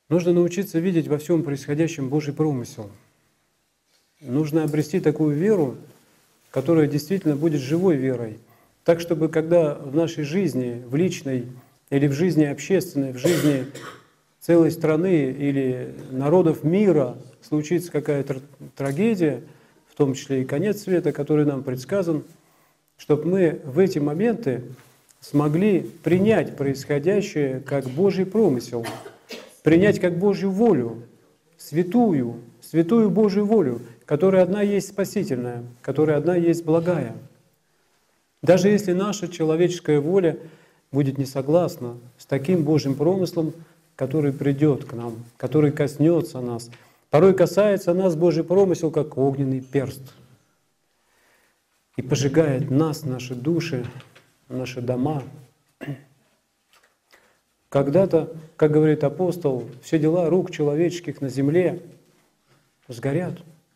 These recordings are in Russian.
Нужно научиться видеть во всем происходящем Божий промысел. Нужно обрести такую веру, которая действительно будет живой верой. Так, чтобы когда в нашей жизни, в личной или в жизни общественной, в жизни целой страны или народов мира случится какая-то трагедия, в том числе и конец света, который нам предсказан, чтобы мы в эти моменты смогли принять происходящее как Божий промысел, принять как Божью волю, святую Божью волю, которая одна есть спасительная, которая одна есть благая. Даже если наша человеческая воля будет не согласна с таким Божьим промыслом, который придет к нам, который коснется нас. Порой касается нас Божий промысел, как огненный перст, и пожигает нас, наши души, наши дома. Когда-то, как говорит апостол, все дела рук человеческих на земле сгорят,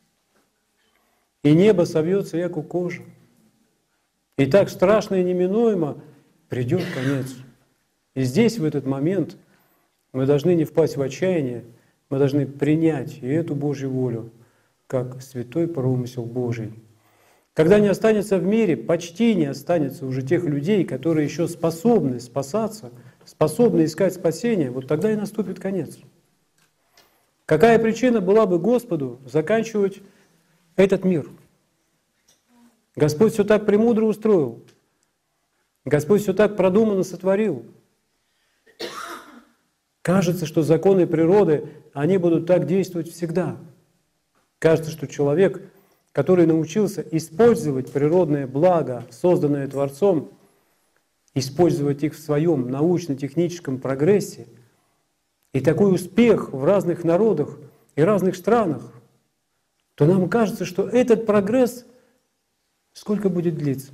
и небо совьется, як у кожи. И так страшно и неминуемо придет конец. И здесь, в этот момент, мы должны не впасть в отчаяние, мы должны принять и эту Божью волю, как святой промысел Божий. Когда не останется в мире, почти не останется уже тех людей, которые еще способны спасаться, способны искать спасение, вот тогда и наступит конец. Какая причина была бы Господу заканчивать этот мир? Господь все так премудро устроил. Господь все так продуманно сотворил. Кажется, что законы природы, они будут так действовать всегда. Кажется, что человек, который научился использовать природное благо, созданное Творцом, использовать их в своем научно-техническом прогрессе, и такой успех в разных народах и разных странах, то нам кажется, что этот прогресс сколько будет длиться?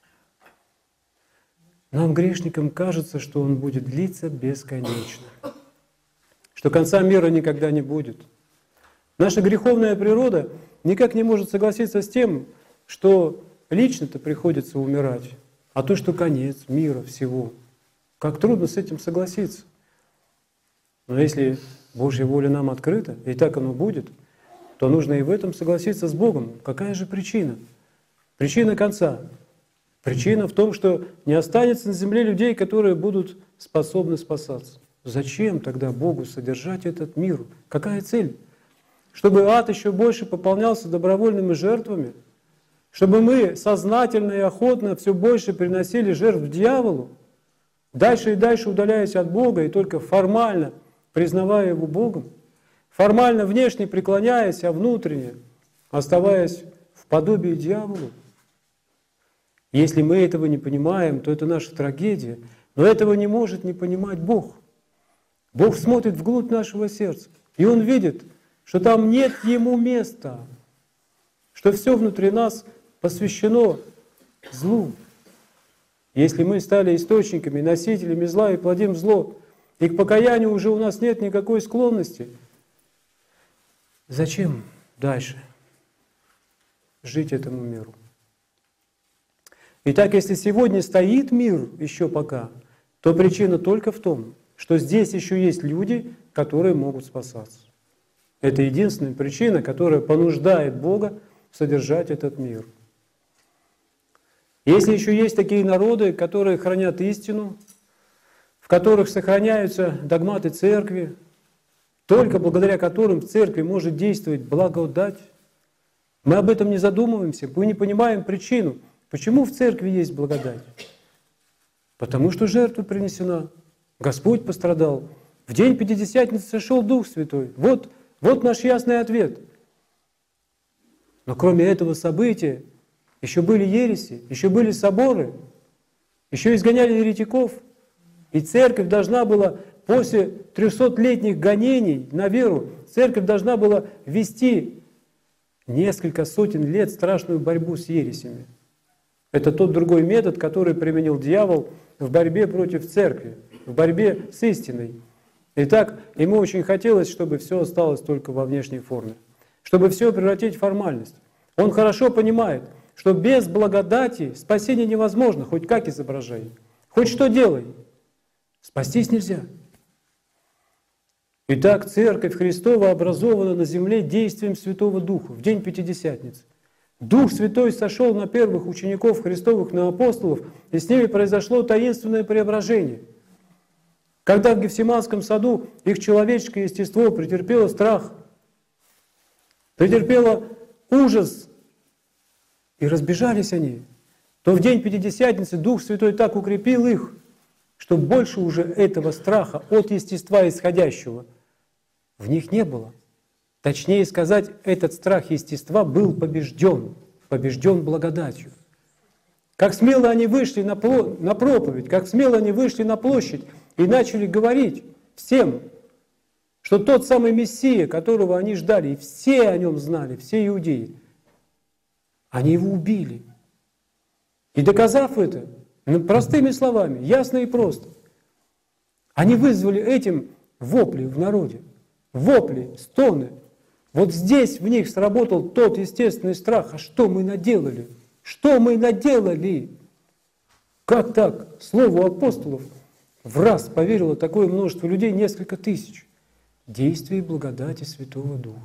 Нам, грешникам, кажется, что он будет длиться бесконечно, что конца мира никогда не будет. Наша греховная природа никак не может согласиться с тем, что лично-то приходится умирать, а то, что конец мира всего. Как трудно с этим согласиться. Но если Божья воля нам открыта, и так оно будет, то нужно и в этом согласиться с Богом. Какая же причина? Причина конца. Причина в том, что не останется на земле людей, которые будут способны спасаться. Зачем тогда Богу содержать этот мир? Какая цель? Чтобы ад еще больше пополнялся добровольными жертвами? Чтобы мы сознательно и охотно все больше приносили жертв дьяволу? Дальше и дальше удаляясь от Бога и только формально признавая Его Богом? Формально внешне преклоняясь, а внутренне оставаясь в подобии дьяволу? Если мы этого не понимаем, то это наша трагедия. Но этого не может не понимать Бог. Бог смотрит вглубь нашего сердца, и Он видит, что там нет Ему места, что все внутри нас посвящено злу. Если мы стали источниками, носителями зла и плодим зло, и к покаянию уже у нас нет никакой склонности, зачем дальше жить этому миру? Итак, если сегодня стоит мир еще пока, то причина только в том, что здесь еще есть люди, которые могут спасаться. Это единственная причина, которая понуждает Бога содержать этот мир. Если еще есть такие народы, которые хранят истину, в которых сохраняются догматы церкви, только благодаря которым в церкви может действовать благодать, мы об этом не задумываемся, мы не понимаем причину. Почему в церкви есть благодать? Потому что жертва принесена, Господь пострадал. В день Пятидесятницы сошел Дух Святой. Вот наш ясный ответ. Но кроме этого события еще были ереси, еще были соборы, еще изгоняли еретиков. И церковь должна была после 300-летних гонений на веру, церковь должна была вести несколько сотен лет страшную борьбу с ересями. Это тот другой метод, который применил дьявол в борьбе против церкви, в борьбе с истиной. Итак, ему очень хотелось, чтобы все осталось только во внешней форме, чтобы все превратить в формальность. Он хорошо понимает, что без благодати спасение невозможно, хоть как изображай, хоть что делай, спастись нельзя. Итак, Церковь Христова образована на земле действием Святого Духа в день Пятидесятницы. Дух Святой сошел на первых учеников Христовых, на апостолов, и с ними произошло таинственное преображение. Когда в Гефсиманском саду их человеческое естество претерпело страх, претерпело ужас, и разбежались они, то в день Пятидесятницы Дух Святой так укрепил их, что больше уже этого страха от естества исходящего в них не было. Точнее сказать, этот страх естества был побежден благодатью. Как смело они вышли на проповедь, как смело они вышли на площадь и начали говорить всем, что тот самый Мессия, которого они ждали, и все о нем знали, все иудеи, они его убили. И доказав это, простыми словами, ясно и просто, они вызвали этим вопли в народе, вопли, стоны. Вот здесь в них сработал тот естественный страх. А что мы наделали? Что мы наделали? Как так? Слову апостолов в раз поверило такое множество людей, несколько тысяч. Действие и благодати Святого Духа.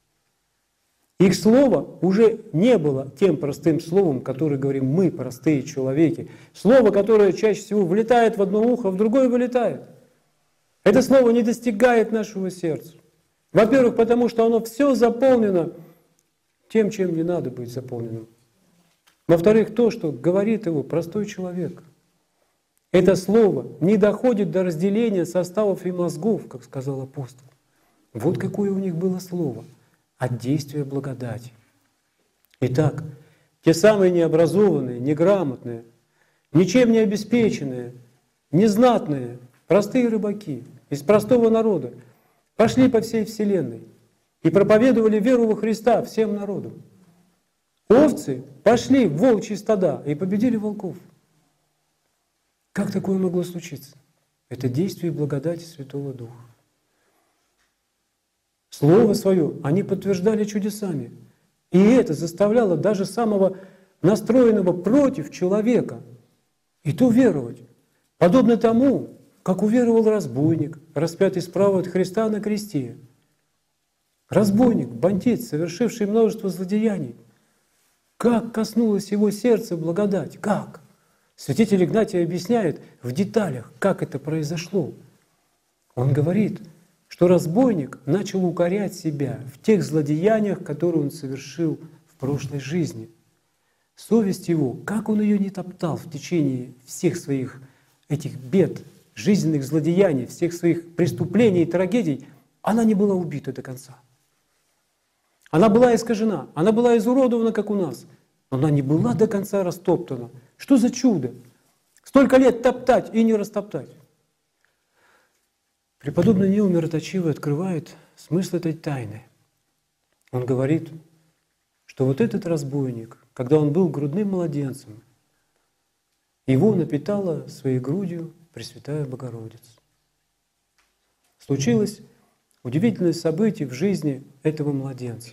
Их слово уже не было тем простым словом, которое говорим мы, простые человеки. Слово, которое чаще всего влетает в одно ухо, в другое вылетает. Это слово не достигает нашего сердца. Во-первых, потому что оно все заполнено тем, чем не надо быть заполненным. Во-вторых, то, что говорит его простой человек. Это слово не доходит до разделения составов и мозгов, как сказал апостол. Вот какое у них было слово от действия благодати. Итак, те самые необразованные, неграмотные, ничем не обеспеченные, незнатные, простые рыбаки из простого народа пошли по всей вселенной и проповедовали веру во Христа всем народам. Овцы пошли в волчьи стада и победили волков. Как такое могло случиться? Это действие благодати Святого Духа. Слово Свое они подтверждали чудесами. И это заставляло даже самого настроенного против человека и то веровать. Подобно тому, как уверовал разбойник, распятый справа от Христа на кресте. Разбойник, бандит, совершивший множество злодеяний. Как коснулось его сердца благодать? Как? Святитель Игнатий объясняет в деталях, как это произошло. Он говорит, что разбойник начал укорять себя в тех злодеяниях, которые он совершил в прошлой жизни. Совесть его, как он ее не топтал в течение всех своих этих бед, жизненных злодеяний, всех своих преступлений и трагедий, она не была убита до конца. Она была искажена, она была изуродована, как у нас, но она не была до конца растоптана. Что за чудо? Столько лет топтать и не растоптать. Преподобный Нил Мироточивый открывает смысл этой тайны. Он говорит, что вот этот разбойник, когда он был грудным младенцем, его напитала своей грудью Пресвятая Богородица. Случилось удивительное событие в жизни этого младенца.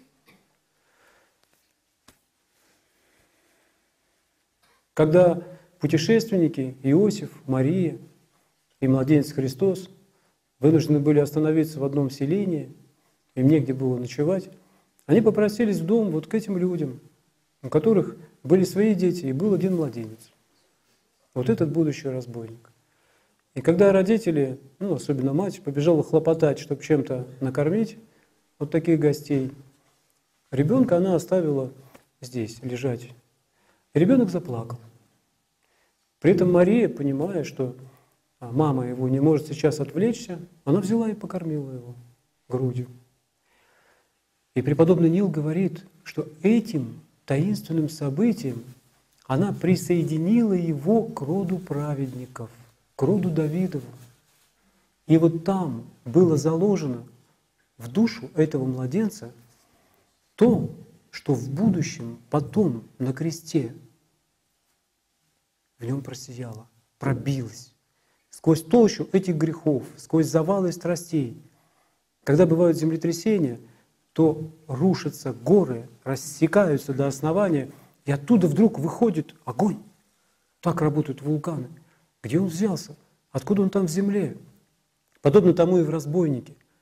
Когда путешественники Иосиф, Мария и младенец Христос вынуждены были остановиться в одном селении, им негде было ночевать, они попросились в дом вот к этим людям, у которых были свои дети, и был один младенец. Вот этот будущий разбойник. И когда родители, особенно мать, побежала хлопотать, чтобы чем-то накормить вот таких гостей, ребенка она оставила здесь лежать. И ребенок заплакал. При этом Мария, понимая, что мама его не может сейчас отвлечься, она взяла и покормила его грудью. И преподобный Нил говорит, что этим таинственным событием она присоединила его к роду праведников, к роду Давидову. И вот там было заложено в душу этого младенца то, что в будущем, потом на кресте в нем просияло, пробилось. Сквозь толщу этих грехов, сквозь завалы страстей. Когда бывают землетрясения, то рушатся горы, рассекаются до основания, и оттуда вдруг выходит огонь. Так работают вулканы. Где он взялся? Откуда он там в земле? Подобно тому и в разбойнике.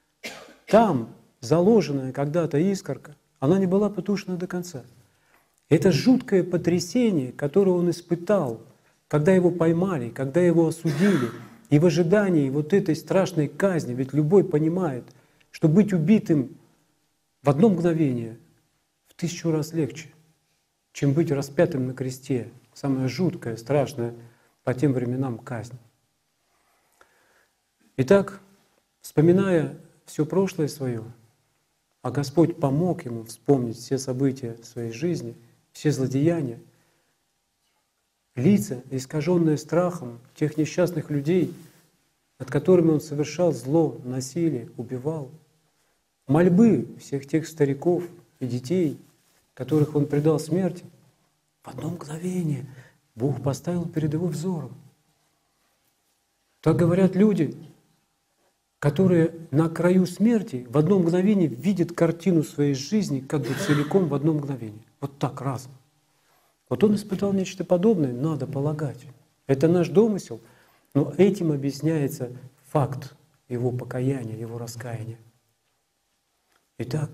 там заложенная когда-то искорка, она не была потушена до конца. Это жуткое потрясение, которое он испытал, когда его поймали, когда его осудили, и в ожидании вот этой страшной казни, ведь любой понимает, что быть убитым в одно мгновение в 1000 раз легче, чем быть распятым на кресте. Самая жуткая, страшная по тем временам казнь. Итак, вспоминая все прошлое свое, а Господь помог ему вспомнить все события своей жизни, все злодеяния, лица, искаженные страхом тех несчастных людей, над которыми он совершал зло, насилие, убивал, мольбы всех тех стариков и детей, которых он предал смерти, в одно мгновение Бог поставил перед его взором. Так говорят люди, которые на краю смерти в одно мгновение видят картину своей жизни как бы целиком в одно мгновение. Вот так разом. Вот он испытал нечто подобное, надо полагать. Это наш домысел, но этим объясняется факт его покаяния, его раскаяния. Итак,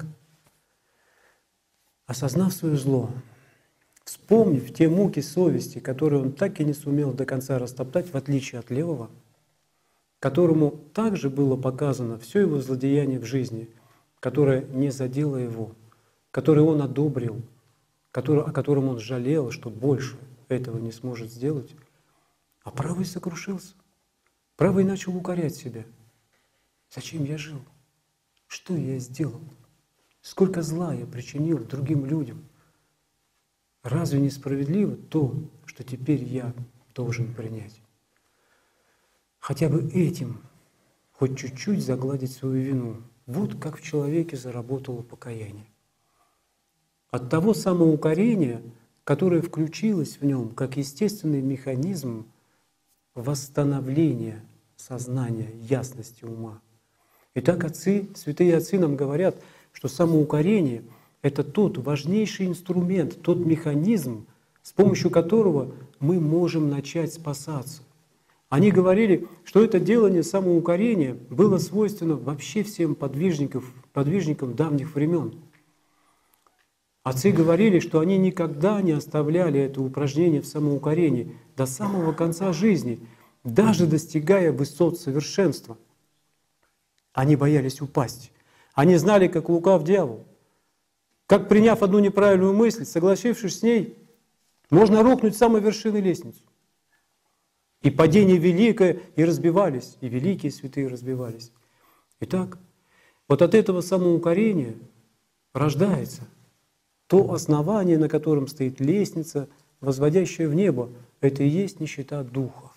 осознав свое зло, вспомнив те муки совести, которые он так и не сумел до конца растоптать, в отличие от левого, которому также было показано все его злодеяние в жизни, которое не задело его, которое он одобрил, о котором он жалел, что больше этого не сможет сделать, а правый сокрушился. Правый начал укорять себя. Зачем я жил? Что я сделал? Сколько зла я причинил другим людям? Разве несправедливо то, что теперь я должен принять? Хотя бы этим хоть чуть-чуть загладить свою вину. Вот как в человеке заработало покаяние. От того самоукорения, которое включилось в нем как естественный механизм восстановления сознания, ясности ума. Итак, отцы, святые отцы нам говорят, что самоукорение — это тот важнейший инструмент, тот механизм, с помощью которого мы можем начать спасаться. Они говорили, что это делание самоукорения было свойственно вообще всем подвижникам давних времен. Отцы говорили, что они никогда не оставляли это упражнение в самоукорении до самого конца жизни, даже достигая высот совершенства. Они боялись упасть. Они знали, как лукав дьявол. Как, приняв одну неправильную мысль, согласившись с ней, можно рухнуть с самой вершины лестницы. И падение великое, и разбивались, и великие святые разбивались. Итак, вот от этого самоукорения рождается то основание, на котором стоит лестница, возводящая в небо. Это и есть нищета духа.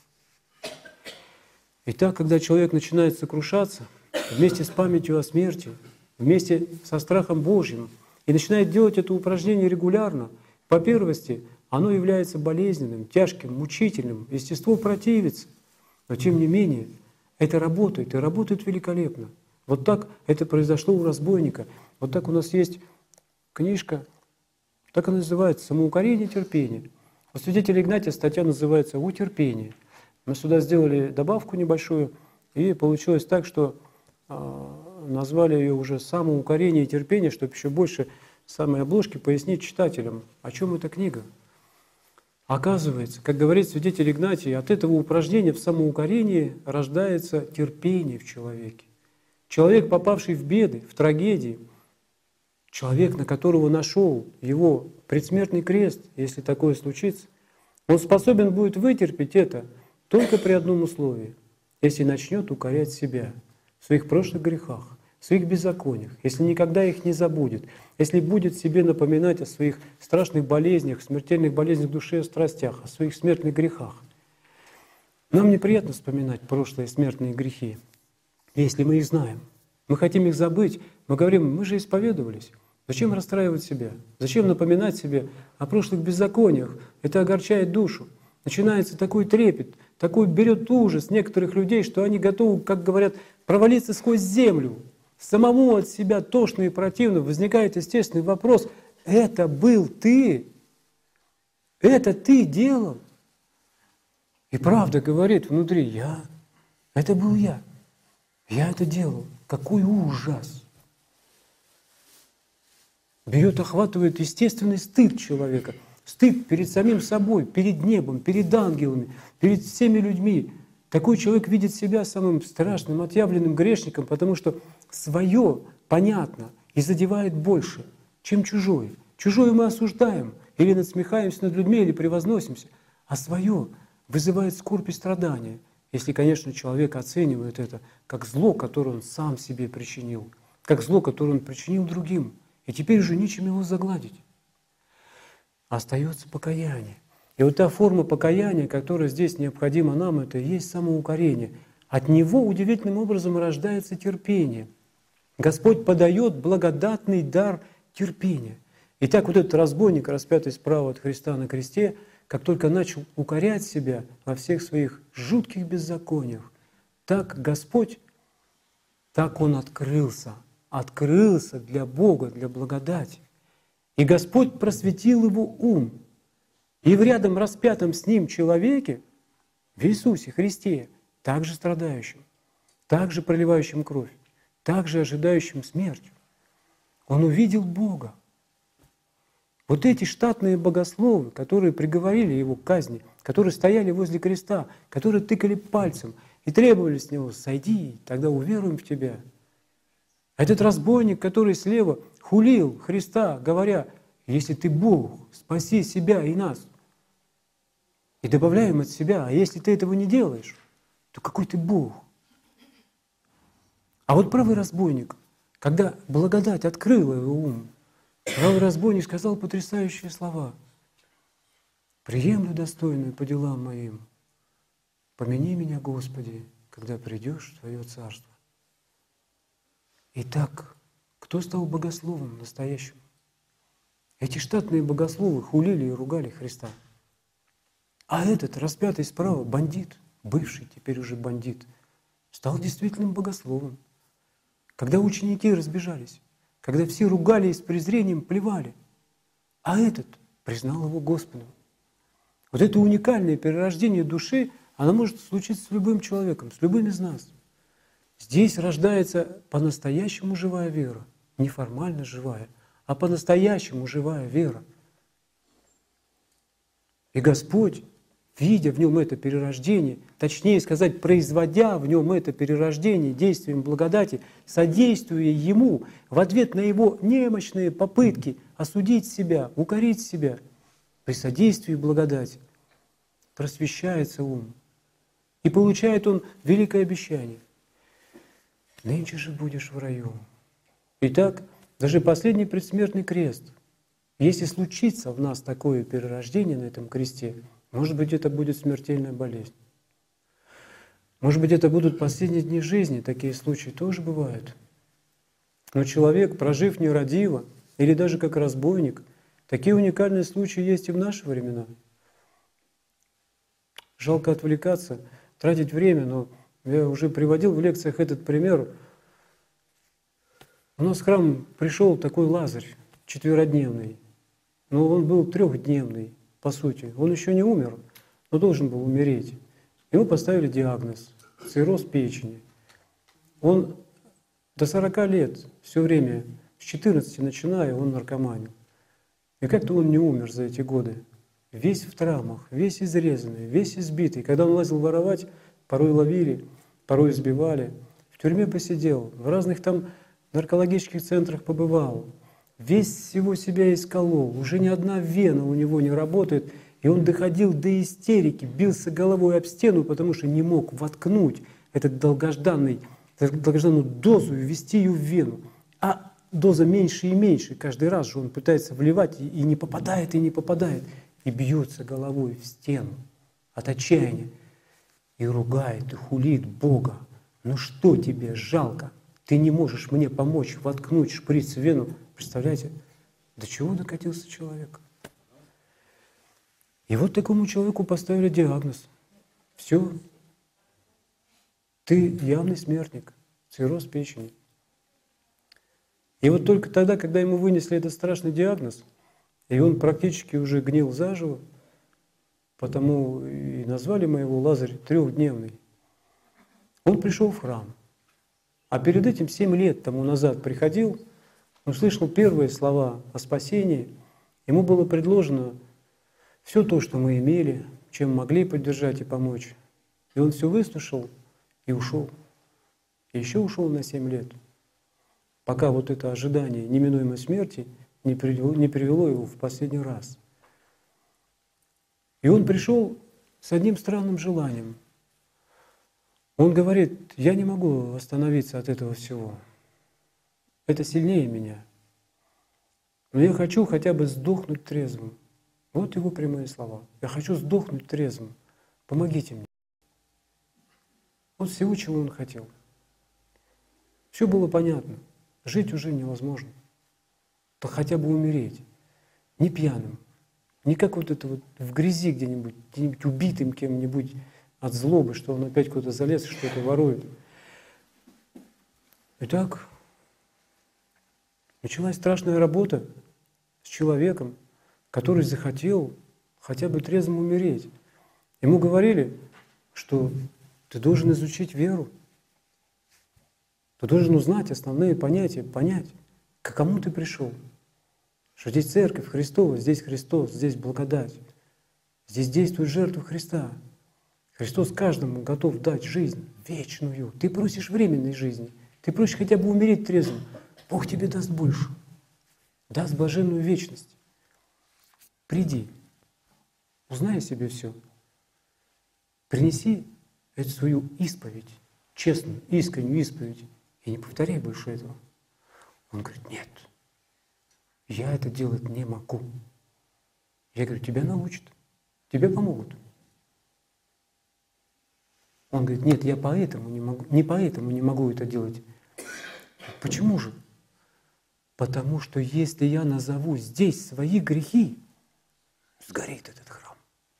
Итак, когда человек начинает сокрушаться вместе с памятью о смерти, вместе со страхом Божьим, и начинает делать это упражнение регулярно, по первости, оно является болезненным, тяжким, мучительным, естество противится. Но тем не менее, это работает, и работает великолепно. Вот так это произошло у разбойника. Вот так у нас есть книжка, так она называется «Самоукорение и терпение». У святителя Игнатия статья называется «О терпении». Мы сюда сделали добавку небольшую, и получилось так, что назвали ее уже «Самоукорение и терпение», чтобы еще больше с самой обложки пояснить читателям, о чем эта книга. Оказывается, как говорит святитель Игнатий, от этого упражнения в самоукорении рождается терпение в человеке. Человек, попавший в беды, в трагедии, человек, на которого нашел его предсмертный крест, если такое случится, он способен будет вытерпеть это только при одном условии, если начнет укорять себя в своих прошлых грехах, в своих беззакониях, если никогда их не забудет, если будет себе напоминать о своих страшных болезнях, смертельных болезнях души и страстях, о своих смертных грехах. Нам неприятно вспоминать прошлые смертные грехи, если мы их знаем. Мы хотим их забыть, мы говорим, мы же исповедовались. Зачем расстраивать себя? Зачем напоминать себе о прошлых беззакониях? Это огорчает душу. Начинается такой трепет, такой берет ужас некоторых людей, что они готовы, как говорят, провалиться сквозь землю. Самому от себя тошно и противно. Возникает естественный вопрос: это был ты? Это ты делал? И правда говорит внутри: это был я. Я это делал. Какой ужас! берет, охватывает естественный стыд человека. Стыд перед самим собой, перед небом, перед ангелами, перед всеми людьми. Такой человек видит себя самым страшным, отъявленным грешником, потому что свое понятно и задевает больше, чем чужое. Чужое мы осуждаем, или насмехаемся над людьми, или превозносимся, а свое вызывает скорбь и страдания, если, конечно, человек оценивает это как зло, которое он сам себе причинил, как зло, которое он причинил другим, и теперь уже нечем его загладить. Остается покаяние. И вот та форма покаяния, которая здесь необходима нам, это и есть самоукорение. От него удивительным образом рождается терпение. Господь подает благодатный дар терпения. Итак, вот этот разбойник, распятый справа от Христа на кресте, как только начал укорять себя во всех своих жутких беззакониях, так Господь, так Он открылся для Бога, для благодати. И Господь просветил его ум. И в рядом распятом с ним человеке, в Иисусе Христе, также страдающим, также проливающим кровь, также ожидающим смерть, он увидел Бога. Вот эти штатные богословы, которые приговорили его к казни, которые стояли возле креста, которые тыкали пальцем и требовали с него: «Сойди, тогда уверуем в тебя». Этот разбойник, который слева хулил Христа, говоря: «Если ты Бог, спаси себя и нас». И добавляем от себя: «А если ты этого не делаешь, то какой ты Бог?» А вот правый разбойник, когда благодать открыла его ум, правый разбойник сказал потрясающие слова: «Приемлю достойную по делам моим, помяни меня, Господи, когда придешь в Твое Царство». Итак, кто стал богословом настоящим? Эти штатные богословы хулили и ругали Христа. А этот, распятый справа, бандит, бывший теперь уже бандит, стал действительным богословом. Когда ученики разбежались, когда все ругали и с презрением плевали, а этот признал его Господом. Вот это уникальное перерождение души, оно может случиться с любым человеком, с любым из нас. Здесь рождается по-настоящему живая вера, не формально живая, а по-настоящему живая вера. И Господь, видя в нем это перерождение, точнее сказать, производя в нем это перерождение действием благодати, содействуя ему в ответ на его немощные попытки осудить себя, укорить себя, при содействии благодати просвещается ум. И получает он великое обещание: «Нынче же будешь в раю». Итак, даже последний предсмертный крест, если случится в нас такое перерождение на этом кресте, может быть, это будет смертельная болезнь. Может быть, это будут последние дни жизни, такие случаи тоже бывают. Но человек, прожив нерадиво, или даже как разбойник, такие уникальные случаи есть и в наши времена. Жалко отвлекаться, тратить время, но я уже приводил в лекциях этот пример. У нас в храм пришел такой Лазарь, 4-дневный, но он был 3-дневный, по сути. Он еще не умер, но должен был умереть. Ему поставили диагноз – цирроз печени. Он до 40 лет все время, с 14 начиная, он наркоманил. И как-то он не умер за эти годы. Весь в травмах, весь изрезанный, весь избитый. Когда он лазил воровать, порой ловили, порой избивали. В тюрьме посидел, в разных там наркологических центрах побывал. Весь всего себя исколол, уже ни одна вена у него не работает. И он доходил до истерики, бился головой об стену, потому что не мог воткнуть эту долгожданную дозу и ввести ее в вену. А доза меньше и меньше. Каждый раз же он пытается вливать и не попадает, и не попадает. И бьется головой в стену от отчаяния. И ругает, и хулит Бога. Ну что тебе жалко? Ты не можешь мне помочь воткнуть шприц в вену. Представляете, до чего докатился человек? И вот такому человеку поставили диагноз. Все, ты явный смертник, цирроз печени. И вот только тогда, когда ему вынесли этот страшный диагноз, и он практически уже гнил заживо, потому и назвали мы его Лазарь 3-дневный, он пришел в храм. А перед этим 7 лет тому назад приходил Он слышал первые слова о спасении, ему было предложено все то, что мы имели, чем могли поддержать и помочь. И он все выслушал и ушел. И еще ушел на 7 лет, пока вот это ожидание неминуемой смерти не привело его в последний раз. И он пришел с одним странным желанием. Он говорит: я не могу остановиться от этого всего. Это сильнее меня. Но я хочу хотя бы сдохнуть трезвым. Вот его прямые слова. Я хочу сдохнуть трезвым. Помогите мне. Вот всего, чего он хотел. Все было понятно. Жить уже невозможно. То хотя бы умереть. Не пьяным. Не как вот это вот в грязи где-нибудь убитым кем-нибудь от злобы, что он опять куда-то залез и что-то ворует. Итак, началась страшная работа с человеком, который захотел хотя бы трезвым умереть. Ему говорили, что ты должен изучить веру, ты должен узнать основные понятия, понять, к кому ты пришел. Что здесь Церковь Христова, здесь Христос, здесь благодать. Здесь действует жертва Христа. Христос каждому готов дать жизнь вечную. Ты просишь временной жизни, ты просишь хотя бы умереть трезвым. Бог тебе даст больше, даст блаженную вечность. Приди, узнай о себе все. Принеси эту свою исповедь, честную, искреннюю исповедь, и не повторяй больше этого. Он говорит: нет, я это делать не могу. Я говорю: тебя научат, тебе помогут. Он говорит: нет, я поэтому не могу, не поэтому не могу это делать. Почему же? Потому что если я назову здесь свои грехи, сгорит этот храм.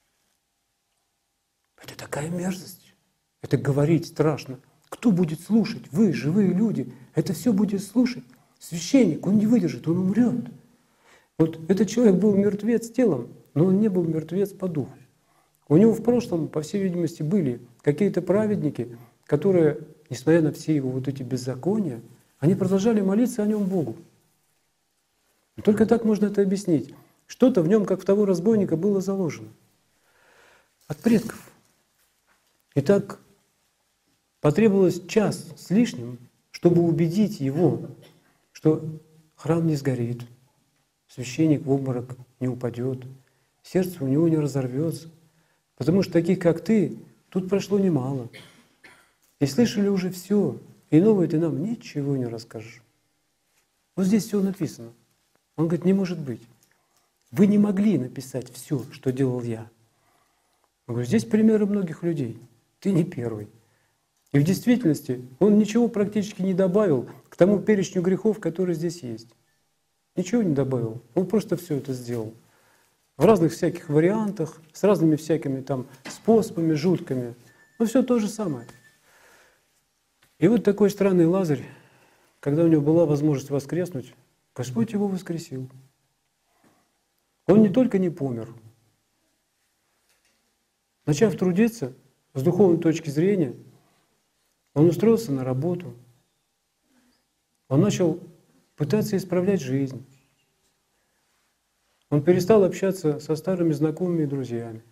Это такая мерзость. Это говорить страшно. Кто будет слушать? Вы, живые люди. Это все будет слушать. Священник, он не выдержит, он умрет. Вот этот человек был мертвец телом, но он не был мертвец по духу. У него в прошлом, по всей видимости, были какие-то праведники, которые, несмотря на все его вот эти беззакония, они продолжали молиться о нем Богу. И только так можно это объяснить. Что-то в нем, как в того разбойника, было заложено от предков. Итак, потребовалось час с лишним, чтобы убедить его, что храм не сгорит, священник в обморок не упадет, сердце у него не разорвется, потому что таких, как ты, тут прошло немало. И слышали уже все, и новое ты нам ничего не расскажешь. Вот здесь все написано. Он говорит: не может быть. Вы не могли написать все, что делал я. Он говорит: здесь примеры многих людей. Ты не первый. И в действительности он ничего практически не добавил к тому перечню грехов, который здесь есть. Ничего не добавил. Он просто все это сделал. В разных всяких вариантах, с разными всякими там способами, жуткими. Но все то же самое. И вот такой странный Лазарь, когда у него была возможность воскреснуть, Господь его воскресил. Он не только не помер, начав трудиться с духовной точки зрения, он устроился на работу, он начал пытаться исправлять жизнь. Он перестал общаться со старыми знакомыми и друзьями.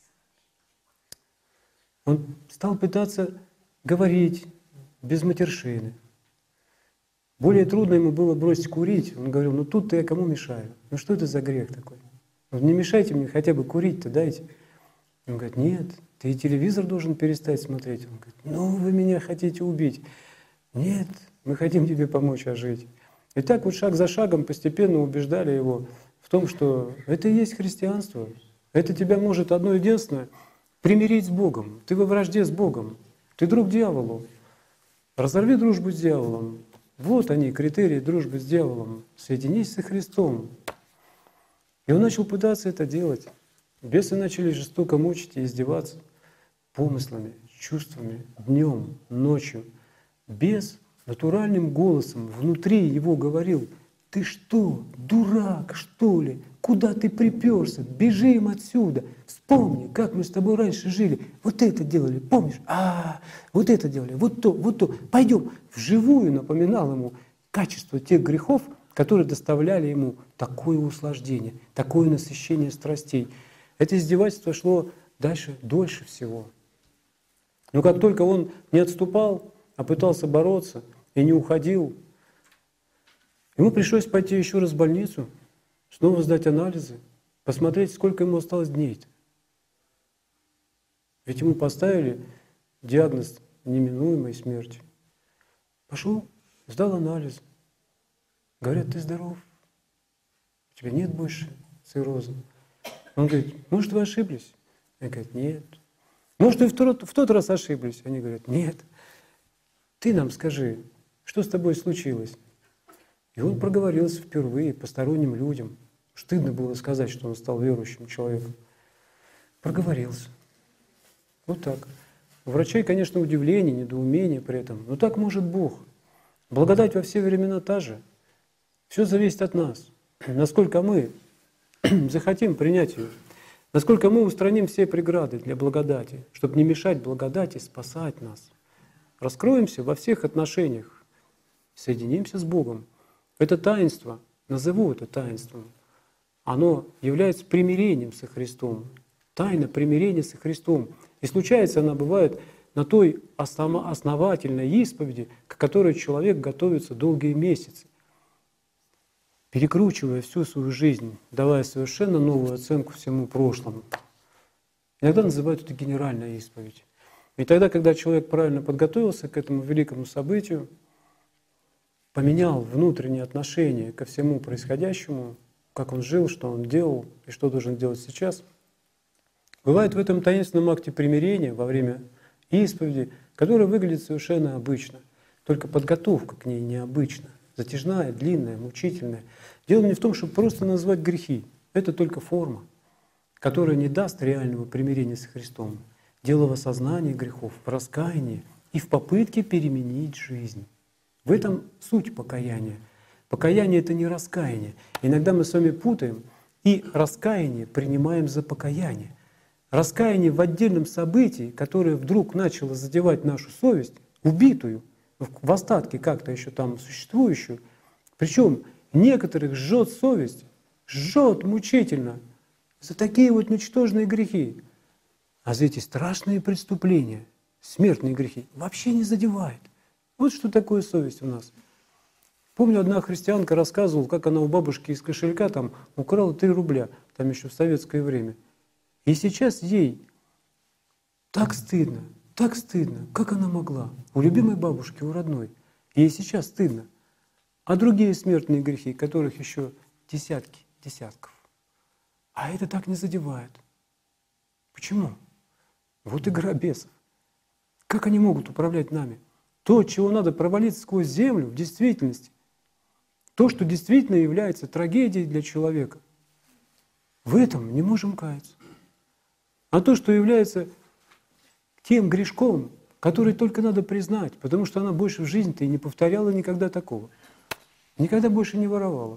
Он стал пытаться говорить без матершины. Более трудно ему было бросить курить. Он говорил: ну тут-то я кому мешаю? Ну что это за грех такой? Ну, не мешайте мне хотя бы курить-то, дайте. Он говорит: нет, ты и телевизор должен перестать смотреть. Он говорит: ну вы меня хотите убить. Нет, мы хотим тебе помочь ожить. И так вот шаг за шагом постепенно убеждали его в том, что это и есть христианство. Это тебя может одно единственное примирить с Богом. Ты во вражде с Богом. Ты друг дьяволу. Разорви дружбу с дьяволом. Вот они, критерии дружбы с дьяволом. Соединись со Христом. И он начал пытаться это делать. Бесы начали жестоко мучить и издеваться помыслами, чувствами, днем, ночью. Бес натуральным голосом внутри его говорил: ты что, дурак, что ли? Куда ты приперся? Бежим отсюда. Вспомни, как мы с тобой раньше жили. Вот это делали, помнишь? Вот это делали, вот то. Пойдем. Вживую напоминал ему качество тех грехов, которые доставляли ему такое услаждение, такое насыщение страстей. Это издевательство шло дальше, дольше всего. Но как только он не отступал, а пытался бороться и не уходил, ему пришлось пойти еще раз в больницу, снова сдать анализы, посмотреть, сколько ему осталось дней. Ведь ему поставили диагноз неминуемой смерти. Пошел, сдал анализ. Говорят, ты здоров, у тебя нет больше цирроза. Он говорит, может, вы ошиблись? Они говорят, нет. Может, вы в тот раз ошиблись? Они говорят, нет. Ты нам скажи, что с тобой случилось? И он проговорился впервые посторонним людям. Стыдно было сказать, что он стал верующим человеком. Проговорился. Вот так. У врачей, конечно, удивление, недоумение при этом. Но так может Бог. Благодать во все времена та же. Все зависит от нас. Насколько мы захотим принять ее. Насколько мы устраним все преграды для благодати, чтобы не мешать благодати спасать нас. Раскроемся во всех отношениях. Соединимся с Богом. Это таинство, назову это таинством, оно является примирением со Христом. Тайна примирения со Христом. И случается она бывает на той основательной исповеди, к которой человек готовится долгие месяцы, перекручивая всю свою жизнь, давая совершенно новую оценку всему прошлому. Иногда называют это генеральная исповедь. И тогда, когда человек правильно подготовился к этому великому событию, поменял внутреннее отношение ко всему происходящему, как он жил, что он делал и что должен делать сейчас, бывает в этом таинственном акте примирения во время исповеди, которая выглядит совершенно обычно, только подготовка к ней необычна, затяжная, длинная, мучительная. Дело не в том, чтобы просто назвать грехи. Это только форма, которая не даст реального примирения с Христом. Дело в осознании грехов, в раскаянии и в попытке переменить жизнь. В этом суть покаяния. Покаяние — это не раскаяние. Иногда мы с вами путаем и раскаяние принимаем за покаяние. Раскаяние в отдельном событии, которое вдруг начало задевать нашу совесть, убитую, в остатке как-то еще там существующую, причем некоторых жжет совесть, жжет мучительно за такие вот ничтожные грехи. А за эти страшные преступления, смертные грехи, вообще не задевает. Вот что такое совесть у нас. Помню, одна христианка рассказывала, как она у бабушки из кошелька там украла 3 рубля, там еще в советское время. И сейчас ей так стыдно, как она могла. У любимой бабушки, у родной. Ей сейчас стыдно. А другие смертные грехи, которых еще десятков. А это так не задевает. Почему? Вот игра бесов. Как они могут управлять нами? То, от чего надо провалиться сквозь землю, в действительности, то, что действительно является трагедией для человека, в этом не можем каяться. А то, что является тем грешком, который только надо признать, потому что она больше в жизни-то и не повторяла никогда такого. Никогда больше не воровала.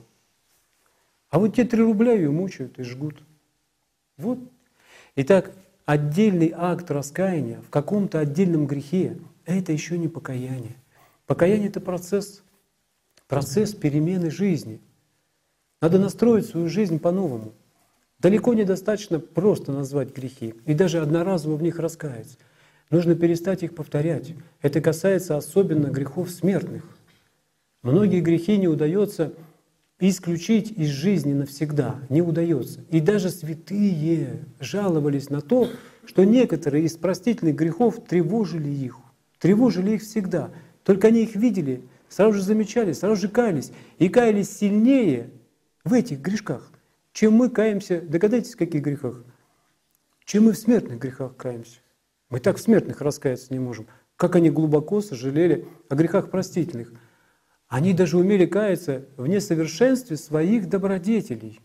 А вот те 3 рубля ее мучают и жгут. Вот. Итак, отдельный акт раскаяния в каком-то отдельном грехе — это еще не покаяние. Покаяние — это процесс перемены жизни. Надо настроить свою жизнь по-новому. Далеко недостаточно просто назвать грехи и даже одноразово в них раскаяться. Нужно перестать их повторять. Это касается особенно грехов смертных. Многие грехи не удается исключить из жизни навсегда. Не удается. И даже святые жаловались на то, что некоторые из простительных грехов тревожили их всегда. Только они их видели, сразу же замечали, сразу же каялись. И каялись сильнее в этих грешках, чем мы каемся, догадайтесь, в каких грехах, чем мы в смертных грехах каемся. Мы так в смертных раскаяться не можем. Как они глубоко сожалели о грехах простительных. Они даже умели каяться в несовершенстве своих добродетелей.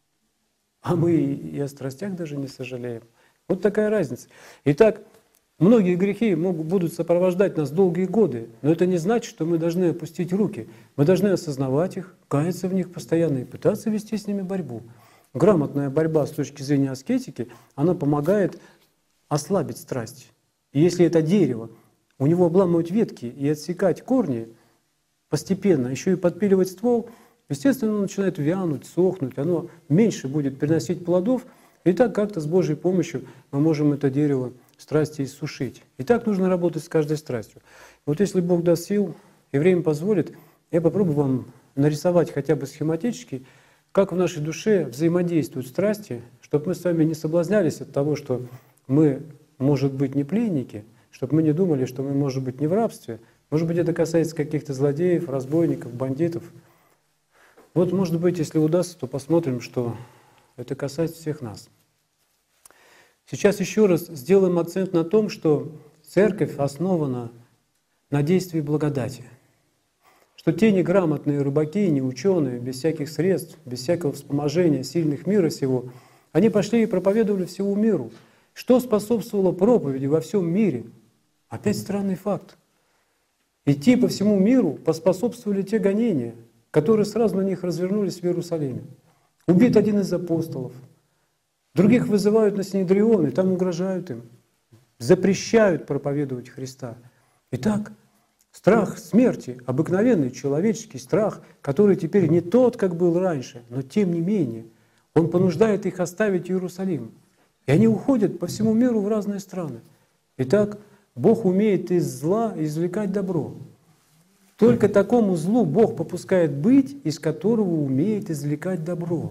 А мы и о страстях даже не сожалеем. Вот такая разница. Итак, многие грехи будут сопровождать нас долгие годы, но это не значит, что мы должны опустить руки. Мы должны осознавать их, каяться в них постоянно и пытаться вести с ними борьбу. Грамотная борьба с точки зрения аскетики, она помогает ослабить страсть. И если это дерево, у него обламывать ветки и отсекать корни постепенно, еще и подпиливать ствол, естественно, оно начинает вянуть, сохнуть, оно меньше будет приносить плодов, и так как-то с Божьей помощью мы можем это дерево страсти иссушить. И так нужно работать с каждой страстью. Вот если Бог даст сил и время позволит, я попробую вам нарисовать хотя бы схематически, как в нашей душе взаимодействуют страсти, чтобы мы с вами не соблазнялись от того, что мы, может быть, не пленники, чтобы мы не думали, что мы, может быть, не в рабстве. Может быть, это касается каких-то злодеев, разбойников, бандитов. Вот, может быть, если удастся, то посмотрим, что это касается всех нас. Сейчас еще раз сделаем акцент на том, что церковь основана на действии благодати. Что те неграмотные рыбаки, не ученые, без всяких средств, без всякого вспоможения сильных мира сего, они пошли и проповедовали всему миру. Что способствовало проповеди во всем мире? Опять странный факт. Идти по всему миру поспособствовали те гонения, которые сразу на них развернулись в Иерусалиме. Убит один из апостолов. Других вызывают на Синедрион, и там угрожают им. Запрещают проповедовать Христа. Итак, страх смерти, обыкновенный человеческий страх, который теперь не тот, как был раньше, но тем не менее, он понуждает их оставить Иерусалим. И они уходят по всему миру в разные страны. Итак, Бог умеет из зла извлекать добро. Только такому злу Бог попускает быть, из которого умеет извлекать добро.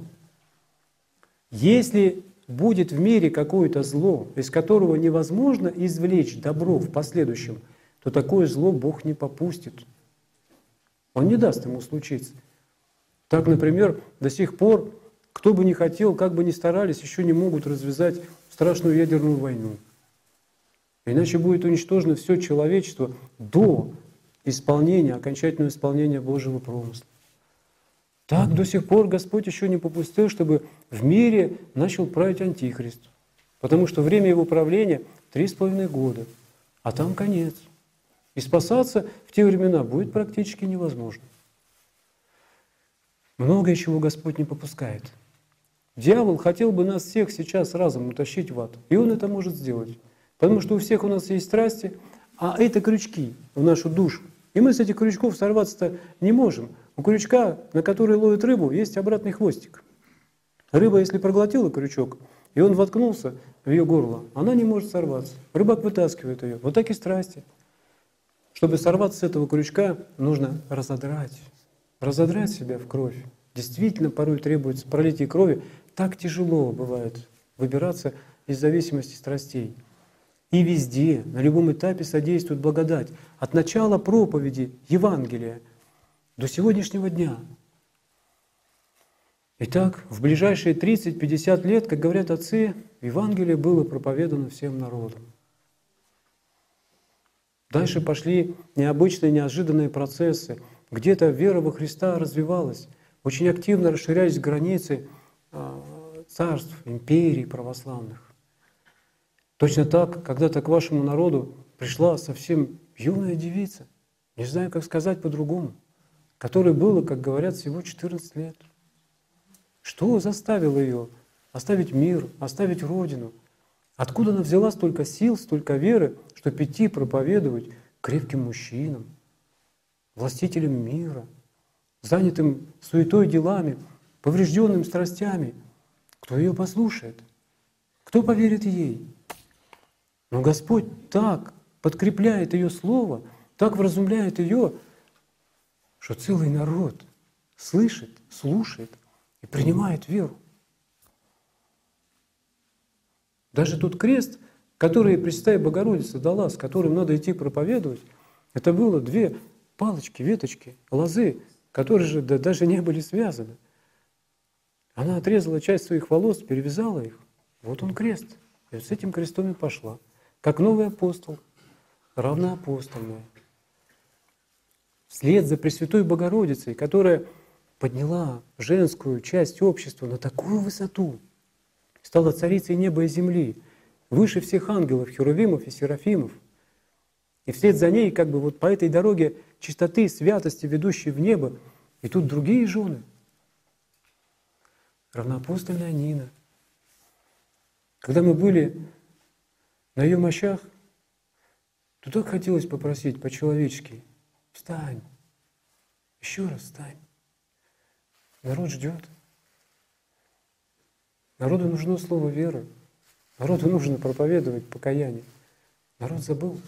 Если будет в мире какое-то зло, из которого невозможно извлечь добро в последующем, то такое зло Бог не попустит. Он не даст ему случиться. Так, например, до сих пор, кто бы ни хотел, как бы ни старались, еще не могут развязать страшную ядерную войну. Иначе будет уничтожено все человечество до исполнения, окончательного исполнения Божьего промысла. Так до сих пор Господь еще не попустил, чтобы в мире начал править Антихрист. Потому что время его правления 3,5 года, а там конец. И спасаться в те времена будет практически невозможно. Многое чего Господь не попускает. Дьявол хотел бы нас всех сейчас разом утащить в ад. И он это может сделать. Потому что у всех у нас есть страсти, а это крючки в нашу душу. И мы с этих крючков сорваться-то не можем. У крючка, на который ловит рыбу, есть обратный хвостик. Рыба, если проглотила крючок, и он воткнулся в ее горло, она не может сорваться. Рыбак вытаскивает ее. Вот так и страсти. Чтобы сорваться с этого крючка, нужно разодрать себя в кровь. Действительно, порой требуется пролитие крови. Так тяжело бывает выбираться из зависимости страстей. И везде, на любом этапе содействует благодать. От начала проповеди Евангелия до сегодняшнего дня. Итак, в ближайшие 30-50 лет, как говорят отцы, Евангелие было проповедано всем народам. Дальше пошли необычные, неожиданные процессы. Где-то вера во Христа развивалась, очень активно расширялись границы царств, империй православных. Точно так, когда-то к вашему народу пришла совсем юная девица, не знаю, как сказать по-другому, которой было, как говорят, всего 14 лет. Что заставило ее оставить мир, оставить родину? Откуда она взяла столько сил, столько веры, чтобы идти проповедовать крепким мужчинам, властителям мира, занятым суетой делами, поврежденным страстями? Кто ее послушает? Кто поверит ей? Но Господь так подкрепляет ее слово, так вразумляет ее, что целый народ слышит, слушает и принимает веру. Даже тот крест, который Пресвятая Богородица дала, с которым надо идти проповедовать, это было 2 палочки, веточки, лозы, которые же даже не были связаны. Она отрезала часть своих волос, перевязала их. Вот он крест. И вот с этим крестом и пошла. Как новый апостол, равноапостольная. Вслед за Пресвятой Богородицей, которая подняла женскую часть общества на такую высоту, стала царицей неба и земли, выше всех ангелов, херувимов и серафимов. И вслед за ней, как бы вот по этой дороге чистоты, святости, ведущей в небо, и тут другие жены. Равноапостольная Нина. Когда мы были на ее мощах, то так хотелось попросить по-человечески: встань, еще раз встань. Народ ждет. Народу нужно слово веры. Народу нужно проповедовать покаяние. Народ забыл.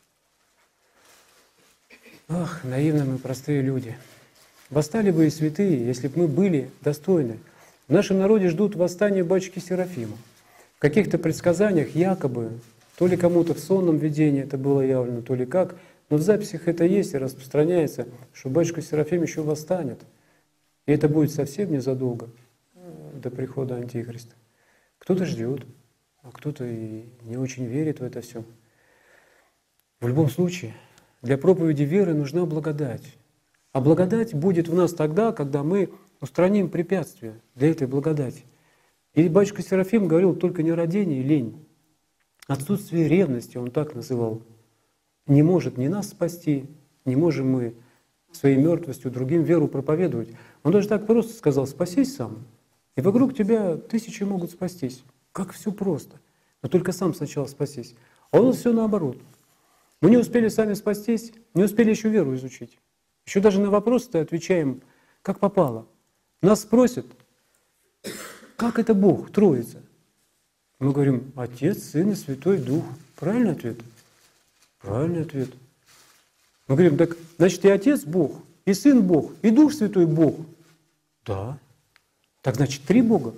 Ах, наивные мы, простые люди. Восстали бы и святые, если бы мы были достойны. В нашем народе ждут восстания батюшки Серафима. В каких-то предсказаниях якобы, то ли кому-то в сонном видении это было явлено, то ли как, но в записях это есть и распространяется, что батюшка Серафим еще восстанет. И это будет совсем незадолго до прихода Антихриста. Кто-то ждет, а кто-то и не очень верит в это все. В любом случае, для проповеди веры нужна благодать. А благодать будет в нас тогда, когда мы устраним препятствия для этой благодати. И батюшка Серафим говорил только нерадение и лень. Отсутствие ревности, он так называл, не может ни нас спасти, не можем мы своей мертвостью другим веру проповедовать. Он даже так просто сказал: спасись сам, и вокруг тебя тысячи могут спастись. Как все просто. Но только сам сначала спасись. А у нас все наоборот. Мы не успели сами спастись, не успели еще веру изучить. Еще даже на вопросы-то отвечаем, как попало. Нас спросят, как это Бог, Троица? Мы говорим: Отец, Сын и Святой Дух. Правильный ответ? Правильный ответ. Мы говорим: так значит и Отец Бог, и Сын Бог, и Дух Святой Бог. Да. Так значит 3 Бога.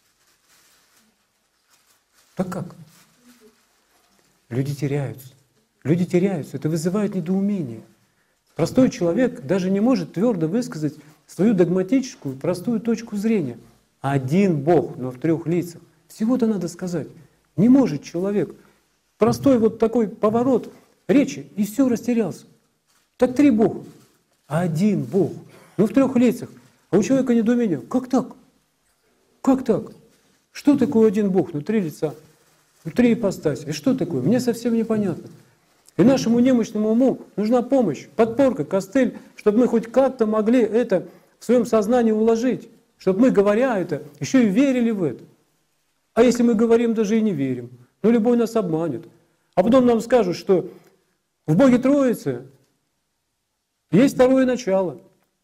Так как? Люди теряются. Люди теряются. Это вызывает недоумение. Простой человек даже не может твердо высказать свою догматическую, простую точку зрения. Один Бог, но в 3 лицах. Всего-то надо сказать. Не может человек. Простой вот такой поворот речи, и все, растерялся. Так 3 Бога. Один Бог, но в 3 лицах. А у человека недоумение. Как так? Как так? Что такое один Бог? Ну 3 лица, ну 3 ипостаси. И что такое? Мне совсем непонятно. И нашему немощному уму нужна помощь, подпорка, костыль, чтобы мы хоть как-то могли это в своем сознании уложить, чтобы мы, говоря это, еще и верили в это. А если мы говорим, даже и не верим, ну любой нас обманет. А потом нам скажут, что в Боге Троице есть 2-е начало.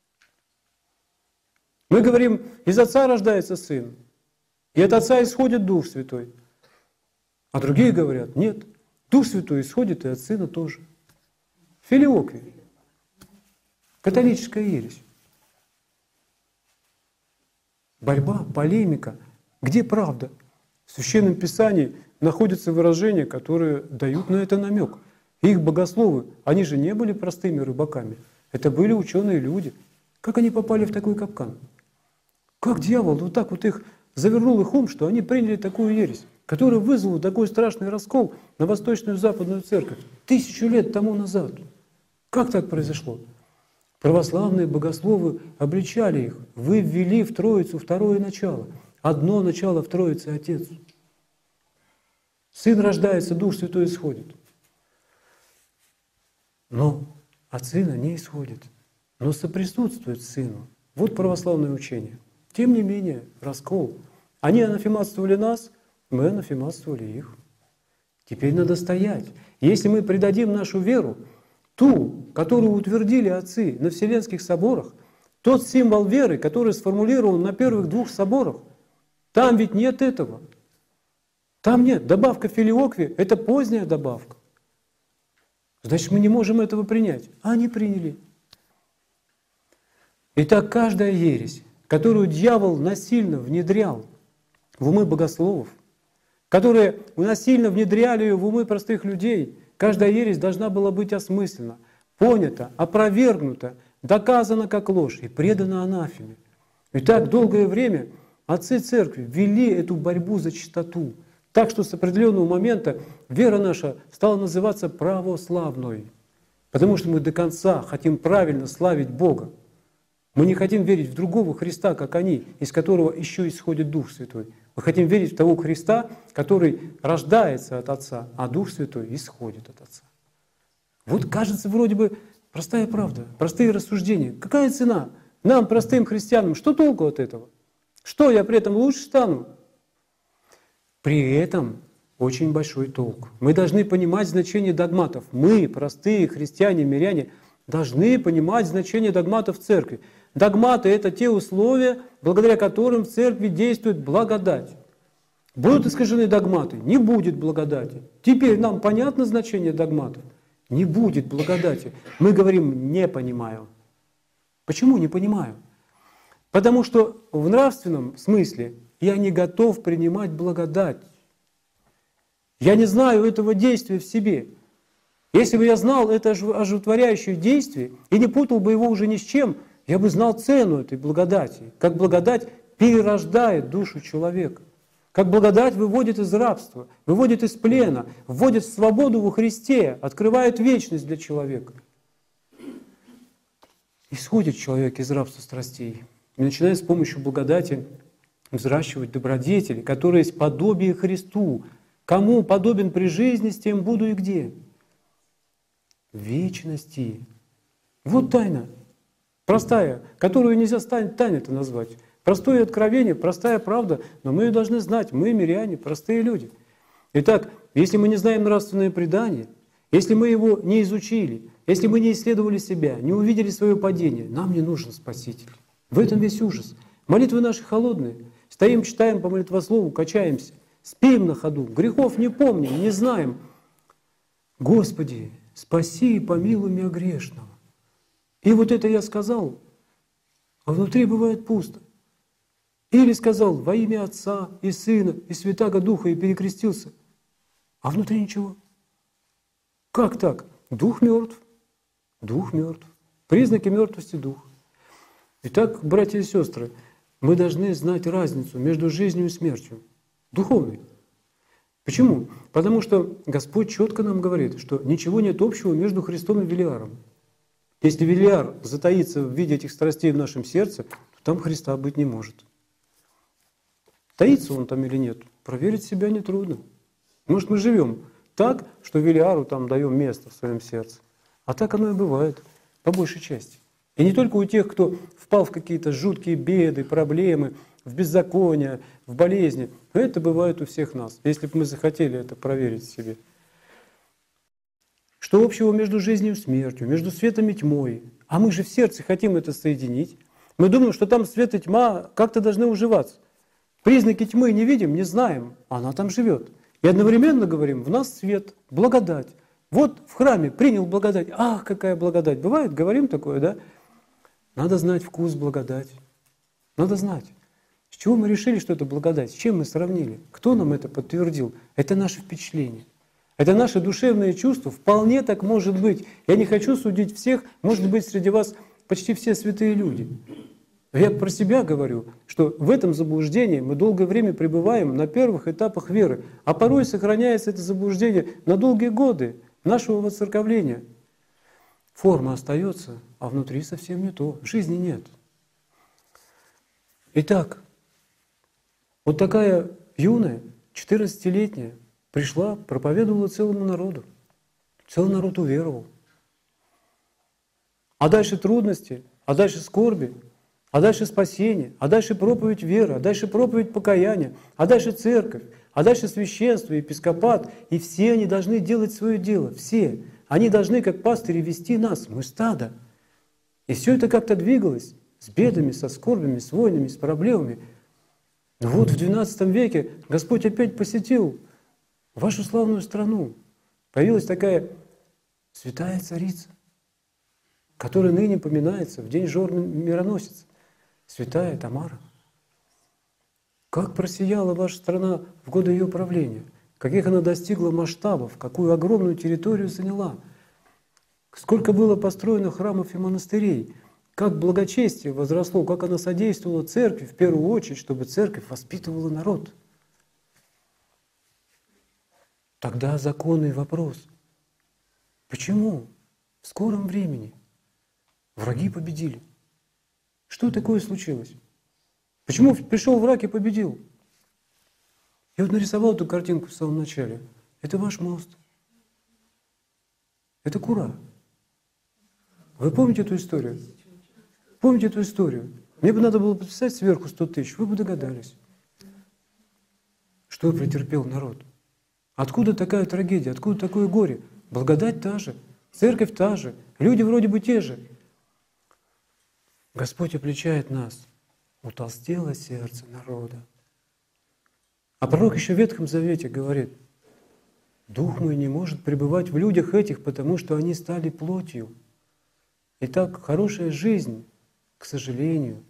Мы говорим, из Отца рождается Сын, и от Отца исходит Дух Святой. А другие говорят, нет, Дух Святой исходит и от Сына тоже. Филиоквия. Католическая ересь. Борьба, полемика. Где правда? В Священном Писании находятся выражения, которые дают на это намек. Их богословы, они же не были простыми рыбаками. Это были ученые люди. Как они попали в такой капкан? Как дьявол вот так вот их завернул их ум, что они приняли такую ересь, которая вызвала такой страшный раскол на Восточную Западную Церковь 1000 лет тому назад. Как так произошло? Православные богословы обличали их. Вы ввели в Троицу 2-е начало. Одно начало в Троице — Отец. Сын рождается, Дух Святой исходит. Но от Сына не исходит, но соприсутствует Сыну. Вот православное учение. Тем не менее, раскол. Они анафематствовали нас, мы анафематствовали их. Теперь надо стоять. Если мы предадим нашу веру, ту, которую утвердили отцы на Вселенских соборах, тот символ веры, который сформулирован на первых 2 соборах, там ведь нет этого. Там нет. Добавка филиоквии — это поздняя добавка. Значит, мы не можем этого принять. А они приняли. Итак, каждая ересь, которую дьявол насильно внедрял в умы богословов, которые насильно внедряли ее в умы простых людей, каждая ересь должна была быть осмыслена, понята, опровергнута, доказана как ложь и предана анафеме. И так долгое время отцы церкви вели эту борьбу за чистоту, так что с определенного момента вера наша стала называться православной, потому что мы до конца хотим правильно славить Бога. Мы не хотим верить в другого Христа, как они, из которого еще исходит Дух Святой. Мы хотим верить в того Христа, который рождается от Отца, а Дух Святой исходит от Отца. Вот кажется вроде бы простая правда, простые рассуждения. Какая цена нам, простым христианам? Что толку от этого? Что, я при этом лучше стану? При этом очень большой толк. Мы должны понимать значение догматов. Мы, простые христиане, миряне, должны понимать значение догматов церкви. Догматы — это те условия, благодаря которым в церкви действует благодать. Будут искажены догматы? Не будет благодати. Теперь нам понятно значение догматов? Не будет благодати. Мы говорим «не понимаю». Почему не понимаю? Потому что в нравственном смысле я не готов принимать благодать. Я не знаю этого действия в себе. Если бы я знал это оживотворяющее действие и не путал бы его уже ни с чем, я бы знал цену этой благодати. Как благодать перерождает душу человека. Как благодать выводит из рабства, выводит из плена, вводит в свободу во Христе, открывает вечность для человека. Исходит человек из рабства страстей и начинает с помощью благодати взращивать добродетели, которые есть подобие Христу. Кому подобен при жизни, с тем буду и где? В вечности. Вот тайна. Простая, которую нельзя тайной-то назвать. Простое откровение, простая правда, но мы ее должны знать. Мы, миряне, простые люди. Итак, если мы не знаем нравственное предание, если мы его не изучили, если мы не исследовали себя, не увидели свое падение, нам не нужен Спаситель. В этом весь ужас. Молитвы наши холодные. Стоим, читаем по молитвослову, качаемся. Спим на ходу, грехов не помним, не знаем. Господи, спаси и помилуй меня грешного. И вот это я сказал, а внутри бывает пусто. Или сказал во имя Отца и Сына и Святаго Духа и перекрестился, а внутри ничего. Как так? Дух мертв. Дух мертв. Признаки мертвости духа. Итак, братья и сестры, мы должны знать разницу между жизнью и смертью. Духовной. Почему? Потому что Господь четко нам говорит, что ничего нет общего между Христом и Велиаром. Если Велиар затаится в виде этих страстей в нашем сердце, то там Христа быть не может. Таится он там или нет, проверить себя нетрудно. Может, мы живем так, что Велиару там даем место в своем сердце. А так оно и бывает, по большей части. И не только у тех, кто впал в какие-то жуткие беды, проблемы, в беззаконие, в болезни. Это бывает у всех нас, если бы мы захотели это проверить в себе. Что общего между жизнью и смертью, между светом и тьмой? А мы же в сердце хотим это соединить. Мы думаем, что там свет и тьма как-то должны уживаться. Признаки тьмы не видим, не знаем, а она там живет. И одновременно говорим, в нас свет, благодать. Вот в храме принял благодать. Ах, какая благодать! Бывает, говорим такое, да? Надо знать вкус благодати. Надо знать. С чего мы решили, что это благодать? С чем мы сравнили? Кто нам это подтвердил? Это наше впечатление. Это наше душевное чувство. Вполне так может быть. Я не хочу судить всех. Может быть, среди вас почти все святые люди. Я про себя говорю, что в этом заблуждении мы долгое время пребываем на первых этапах веры, а порой сохраняется это заблуждение на долгие годы нашего воцерковления. Форма остается, а внутри совсем не то. Жизни нет. Итак, вот такая юная, 14-летняя, пришла, проповедовала целому народу. Целый народ уверовал. А дальше трудности, а дальше скорби, а дальше спасение, а дальше проповедь веры, а дальше проповедь покаяния, а дальше церковь, а дальше священство, епископат. И все они должны делать свое дело, все. Они должны, как пастыри, вести нас, мы стадо. И все это как-то двигалось с бедами, со скорбями, с войнами, с проблемами. Но вот в XII веке Господь опять посетил вашу славную страну. Появилась такая святая царица, которая ныне поминается в день жор мироносицы. Святая Тамара. Как просияла ваша страна в годы ее правления, каких она достигла масштабов, какую огромную территорию заняла, сколько было построено храмов и монастырей, как благочестие возросло, как она содействовала церкви, в первую очередь, чтобы церковь воспитывала народ. Тогда законный вопрос. Почему в скором времени враги победили? Что такое случилось? Почему пришел враг и победил? Я вот нарисовал эту картинку в самом начале. Это ваш мост. Это Кура. Вы помните эту историю? Помните эту историю? Мне бы надо было подписать сверху 100 тысяч, вы бы догадались. Что претерпел народ? Откуда такая трагедия? Откуда такое горе? Благодать та же, церковь та же, люди вроде бы те же. Господь обличает нас. Утолстело сердце народа. А пророк еще в Ветхом Завете говорит: Дух мой не может пребывать в людях этих, потому что они стали плотью. Итак, хорошая жизнь, к сожалению,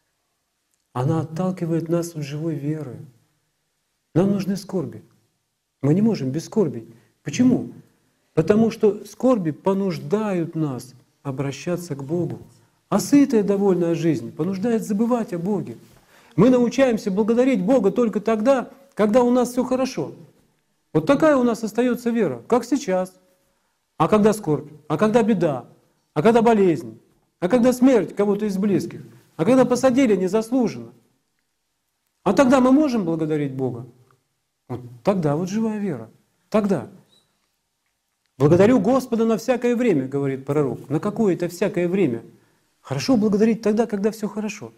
она отталкивает нас от живой веры. Нам нужны скорби. Мы не можем без скорби. Почему? Потому что скорби понуждают нас обращаться к Богу. А сытая, довольная жизнь понуждает забывать о Боге. Мы научаемся благодарить Бога только тогда, когда у нас все хорошо. Вот такая у нас остается вера, как сейчас. А когда скорбь? А когда беда? А когда болезнь? А когда смерть кого-то из близких? А когда посадили незаслуженно? А тогда мы можем благодарить Бога? Вот тогда вот живая вера. Тогда. «Благодарю Господа на всякое время», — говорит пророк. На какое-то всякое время. Хорошо благодарить тогда, когда все хорошо.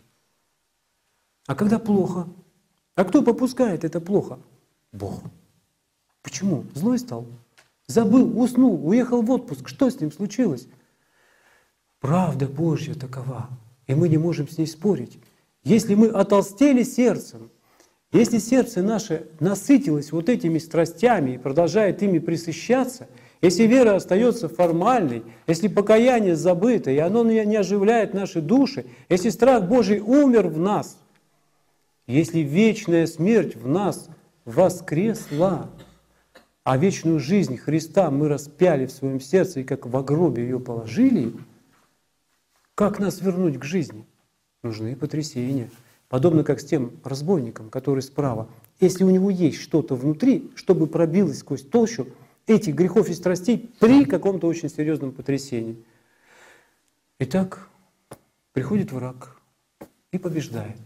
А когда плохо? А кто попускает это плохо? Бог. Почему? Злой стал? Забыл, уснул, уехал в отпуск. Что с ним случилось? Правда Божья такова, и мы не можем с ней спорить. Если мы отолстели сердцем, если сердце наше насытилось вот этими страстями и продолжает ими пресыщаться, если вера остается формальной, если покаяние забыто, и оно не оживляет наши души, если страх Божий умер в нас, если вечная смерть в нас воскресла, а вечную жизнь Христа мы распяли в своем сердце и как в гробе ее положили, как нас вернуть к жизни? Нужны потрясения. Подобно как с тем разбойником, который справа. Если у него есть что-то внутри, чтобы пробилось сквозь толщу этих грехов и страстей при каком-то очень серьезном потрясении. Итак, приходит враг и побеждает.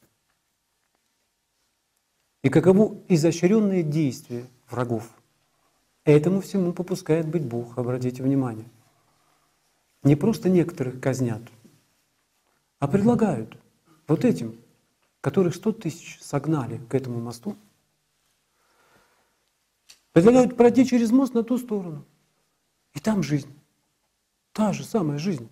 И каково изощренные действия врагов. Этому всему попускает быть Бог, обратите внимание. Не просто некоторых казнят, а предлагают вот этим, которых 100 тысяч согнали к этому мосту, предлагают пройти через мост на ту сторону. И там жизнь. Та же самая жизнь.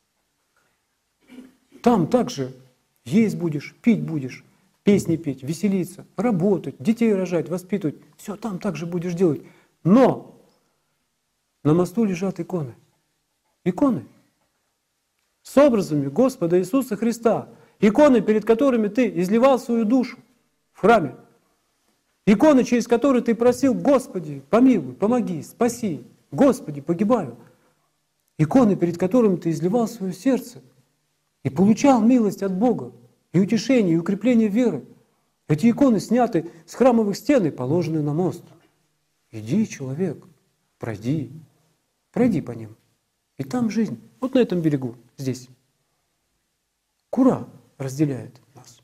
Там также есть будешь, пить будешь, песни петь, веселиться, работать, детей рожать, воспитывать. Все там также будешь делать. Но на мосту лежат иконы. Иконы с образами Господа Иисуса Христа. Иконы, перед которыми ты изливал свою душу в храме. Иконы, через которые ты просил: Господи, помилуй, помоги, спаси, Господи, погибаю. Иконы, перед которыми ты изливал свое сердце и получал милость от Бога, и утешение, и укрепление веры. Эти иконы сняты с храмовых стен и положены на мост. Иди, человек, пройди по ним. И там жизнь, вот на этом берегу, здесь. Кура разделяет нас.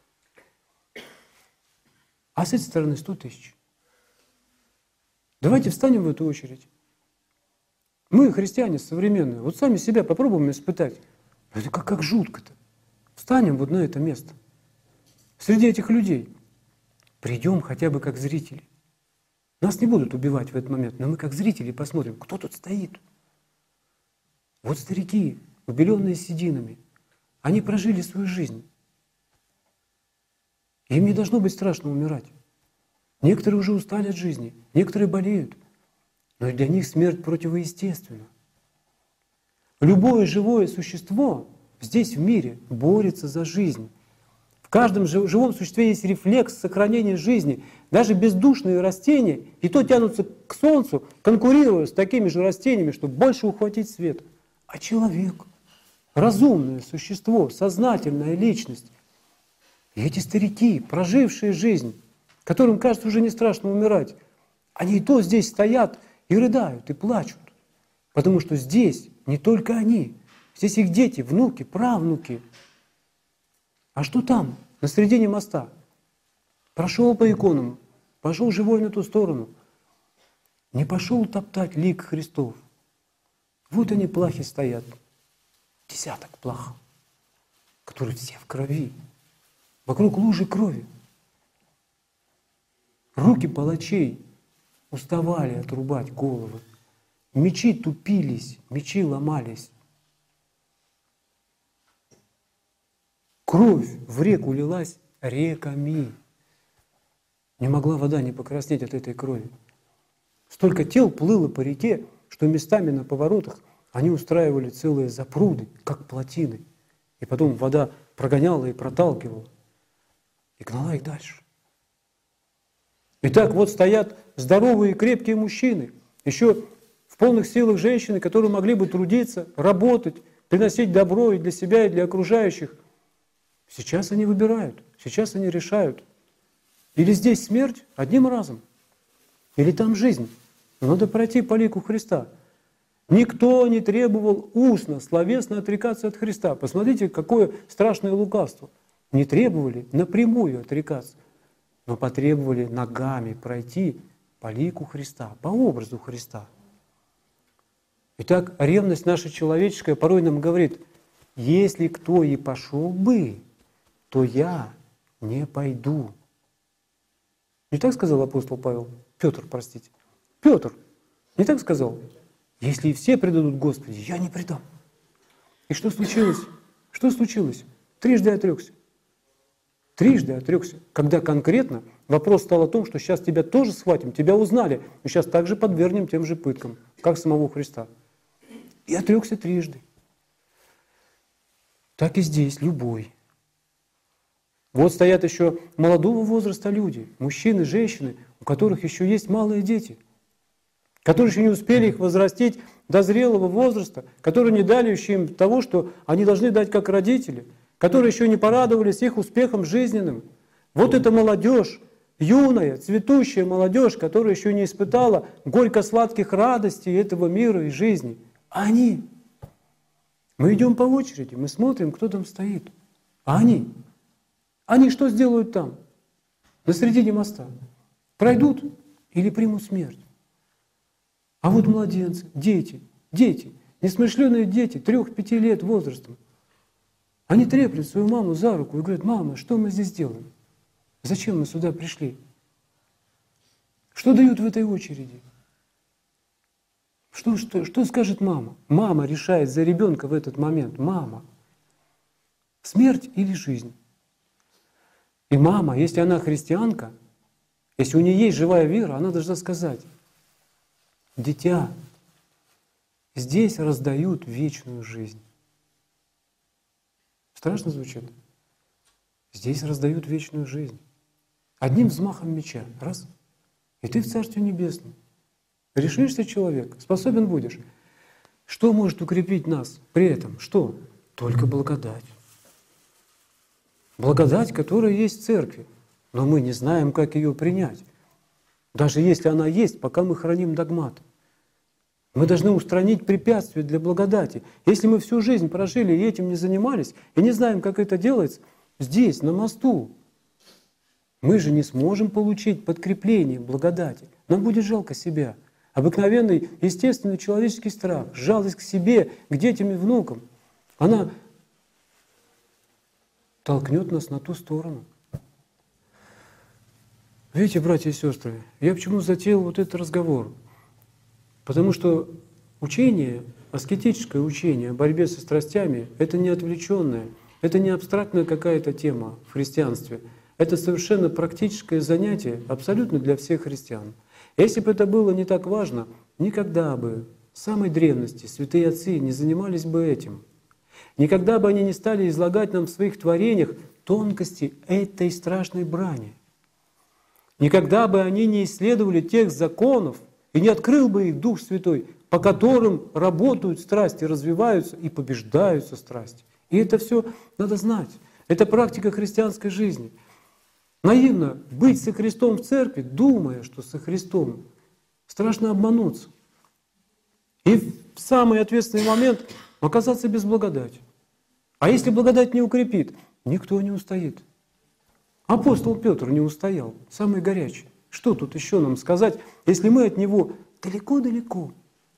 А с этой стороны 100 тысяч. Давайте встанем в эту очередь. Мы, христиане современные, вот сами себя попробуем испытать. Это как жутко-то. Встанем вот на это место. Среди этих людей. Придем хотя бы как зрители. Нас не будут убивать в этот момент, но мы как зрители посмотрим, кто тут стоит. Вот старики, убеленные сединами, они прожили свою жизнь. Им не должно быть страшно умирать. Некоторые уже устали от жизни, некоторые болеют, но для них смерть противоестественна. Любое живое существо здесь в мире борется за жизнь. В каждом живом существе есть рефлекс сохранения жизни. Даже бездушные растения и то тянутся к солнцу, конкурируя с такими же растениями, чтобы больше ухватить свет. А человек, разумное существо, сознательная личность, и эти старики, прожившие жизнь, которым кажется уже не страшно умирать, они и то здесь стоят и рыдают, и плачут. Потому что здесь не только они, здесь их дети, внуки, правнуки. А что там, на середине моста? Прошел по иконам, пошел живой на ту сторону. Не пошел топтать лик Христов. Вот они, плахи, стоят. Десяток плах, которые все в крови. Вокруг лужи крови. Руки палачей уставали отрубать головы. Мечи тупились, мечи ломались. Кровь в реку лилась реками. Не могла вода не покраснеть от этой крови. Столько тел плыло по реке, что местами на поворотах они устраивали целые запруды, как плотины. И потом вода прогоняла и проталкивала, и гнала их дальше. Итак, вот стоят здоровые и крепкие мужчины, еще в полных силах женщины, которые могли бы трудиться, работать, приносить добро и для себя, и для окружающих. Сейчас они выбирают, сейчас они решают. Или здесь смерть одним разом, или там жизнь. Но надо пройти по лику Христа. Никто не требовал устно, словесно отрекаться от Христа. Посмотрите, какое страшное лукавство. Не требовали напрямую отрекаться, но потребовали ногами пройти по лику Христа, по образу Христа. Итак, ревность наша человеческая порой нам говорит: если кто и пошел бы, то я не пойду. Не так сказал апостол Павел? Петр, простите. Петр не так сказал? Если и все предадут Господи, я не предам. И что случилось? Что случилось? Трижды отрекся. Трижды отрекся. Когда конкретно вопрос стал о том, что сейчас тебя тоже схватим, тебя узнали, но сейчас также подвергнем тем же пыткам, как самого Христа. И отрекся трижды. Так и здесь любой. Вот стоят еще молодого возраста люди, мужчины, женщины, у которых еще есть малые дети, которые еще не успели их возрастить до зрелого возраста, которые не дали еще им того, что они должны дать как родители, которые еще не порадовались их успехом жизненным. Вот эта молодежь, юная, цветущая молодежь, которая еще не испытала горько-сладких радостей этого мира и жизни. А они, мы идем по очереди, мы смотрим, кто там стоит. А они что сделают там, на середине моста? Пройдут или примут смерть? А вот младенцы, дети, несмышленые дети, 3-5 лет возрастом, они треплют свою маму за руку и говорят: мама, что мы здесь делаем? Зачем мы сюда пришли? Что дают в этой очереди? Что скажет мама? Мама решает за ребенка в этот момент. Мама. Смерть или жизнь? И мама, если она христианка, если у нее есть живая вера, она должна сказать: дитя, здесь раздают вечную жизнь. Страшно звучит? Здесь раздают вечную жизнь. Одним взмахом меча. Раз. И ты в Царстве Небесном. Решишься, человек, способен будешь. Что может укрепить нас при этом? Что? Только благодать. Благодать, которая есть в церкви. Но мы не знаем, как ее принять. Даже если она есть, пока мы храним догмат. Мы должны устранить препятствия для благодати. Если мы всю жизнь прожили и этим не занимались, и не знаем, как это делается, здесь, на мосту, мы же не сможем получить подкрепление благодати. Нам будет жалко себя. Обыкновенный, естественный человеческий страх, жалость к себе, к детям и внукам, она толкнет нас на ту сторону. Видите, братья и сестры, я почему затеял вот этот разговор? Потому что учение, аскетическое учение о борьбе со страстями, это не отвлеченное, это не абстрактная какая-то тема в христианстве. Это совершенно практическое занятие, абсолютно для всех христиан. Если бы это было не так важно, никогда бы с самой древности святые отцы не занимались бы этим. Никогда бы они не стали излагать нам в своих творениях тонкости этой страшной брани. Никогда бы они не исследовали тех законов, и не открыл бы их Дух Святой, по которым работают страсти, развиваются и побеждаются страсти. И это все надо знать. Это практика христианской жизни. Наивно быть со Христом в церкви, думая, что со Христом, страшно обмануться. И в самый ответственный момент оказаться без благодати. А если благодать не укрепит, никто не устоит. Апостол Петр не устоял, самый горячий. Что тут еще нам сказать, если мы от него далеко-далеко?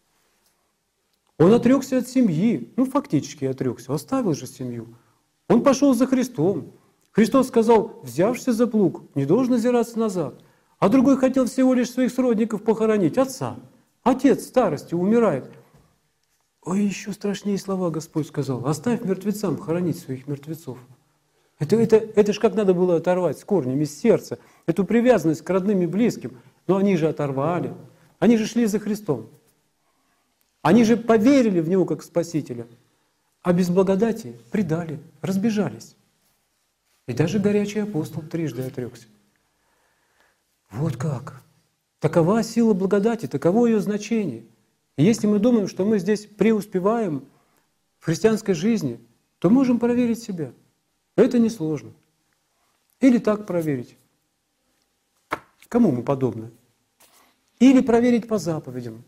Он отрекся от семьи, фактически отрекся, оставил же семью. Он пошел за Христом. Христос сказал: взявшись за плуг, не должен озираться назад. А другой хотел всего лишь своих сродников похоронить, отца. Отец в старости умирает. Ой, еще страшнее слова Господь сказал: оставь мертвецам хоронить своих мертвецов. Это ж как надо было оторвать с корнем из сердца эту привязанность к родным и близким. Но они же оторвали. Они же шли за Христом. Они же поверили в Него как Спасителя. А без благодати предали, разбежались. И даже горячий апостол трижды отрекся. Вот как. Такова сила благодати, таково ее значение. И если мы думаем, что мы здесь преуспеваем в христианской жизни, то можем проверить себя. Это несложно. Или так проверить. Кому мы подобны? Или проверить по заповедям.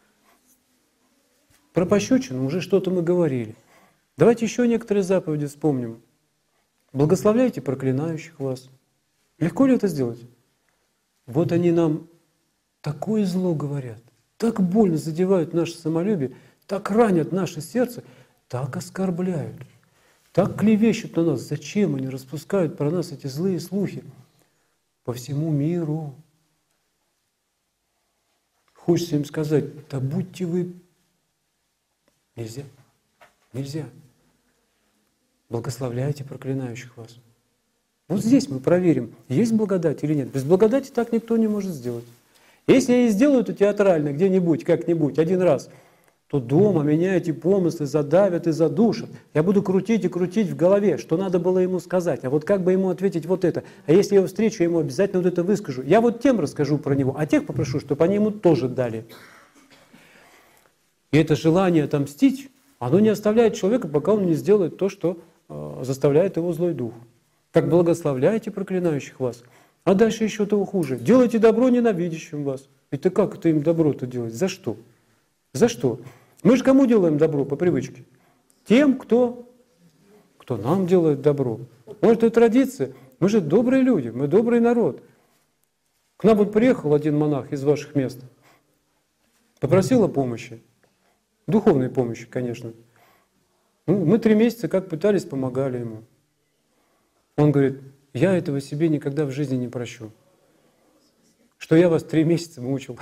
Про пощечину уже что-то мы говорили. Давайте еще некоторые заповеди вспомним. Благословляйте проклинающих вас. Легко ли это сделать? Вот они нам такое зло говорят, так больно задевают наше самолюбие, так ранят наше сердце, так оскорбляют, так клевещут на нас. Зачем они распускают про нас эти злые слухи по всему миру? Хочется им сказать: да будьте вы... Нельзя. Нельзя. Благословляйте проклинающих вас. Вот здесь мы проверим, есть благодать или нет. Без благодати так никто не может сделать. Если я и сделаю это театрально где-нибудь, как-нибудь, один раз, то дома меня эти помыслы задавят и задушат. Я буду крутить и крутить в голове, что надо было ему сказать. А вот как бы ему ответить вот это? А если я его встречу, я ему обязательно вот это выскажу. Я вот тем расскажу про него, а тех попрошу, чтобы они ему тоже дали. И это желание отомстить, оно не оставляет человека, пока он не сделает то, что заставляет его злой дух. Как благословляйте проклинающих вас. А дальше еще того хуже. Делайте добро ненавидящим вас. Это как это им добро-то делать? За что? За что? Мы же кому делаем добро по привычке? Тем, кто нам делает добро. Может, это традиция. Мы же добрые люди, мы добрый народ. К нам вот приехал один монах из ваших мест. Попросил о помощи. Духовной помощи, конечно. Ну, мы 3 месяца как пытались, помогали ему. Он говорит: я этого себе никогда в жизни не прощу. Что я вас 3 месяца мучил.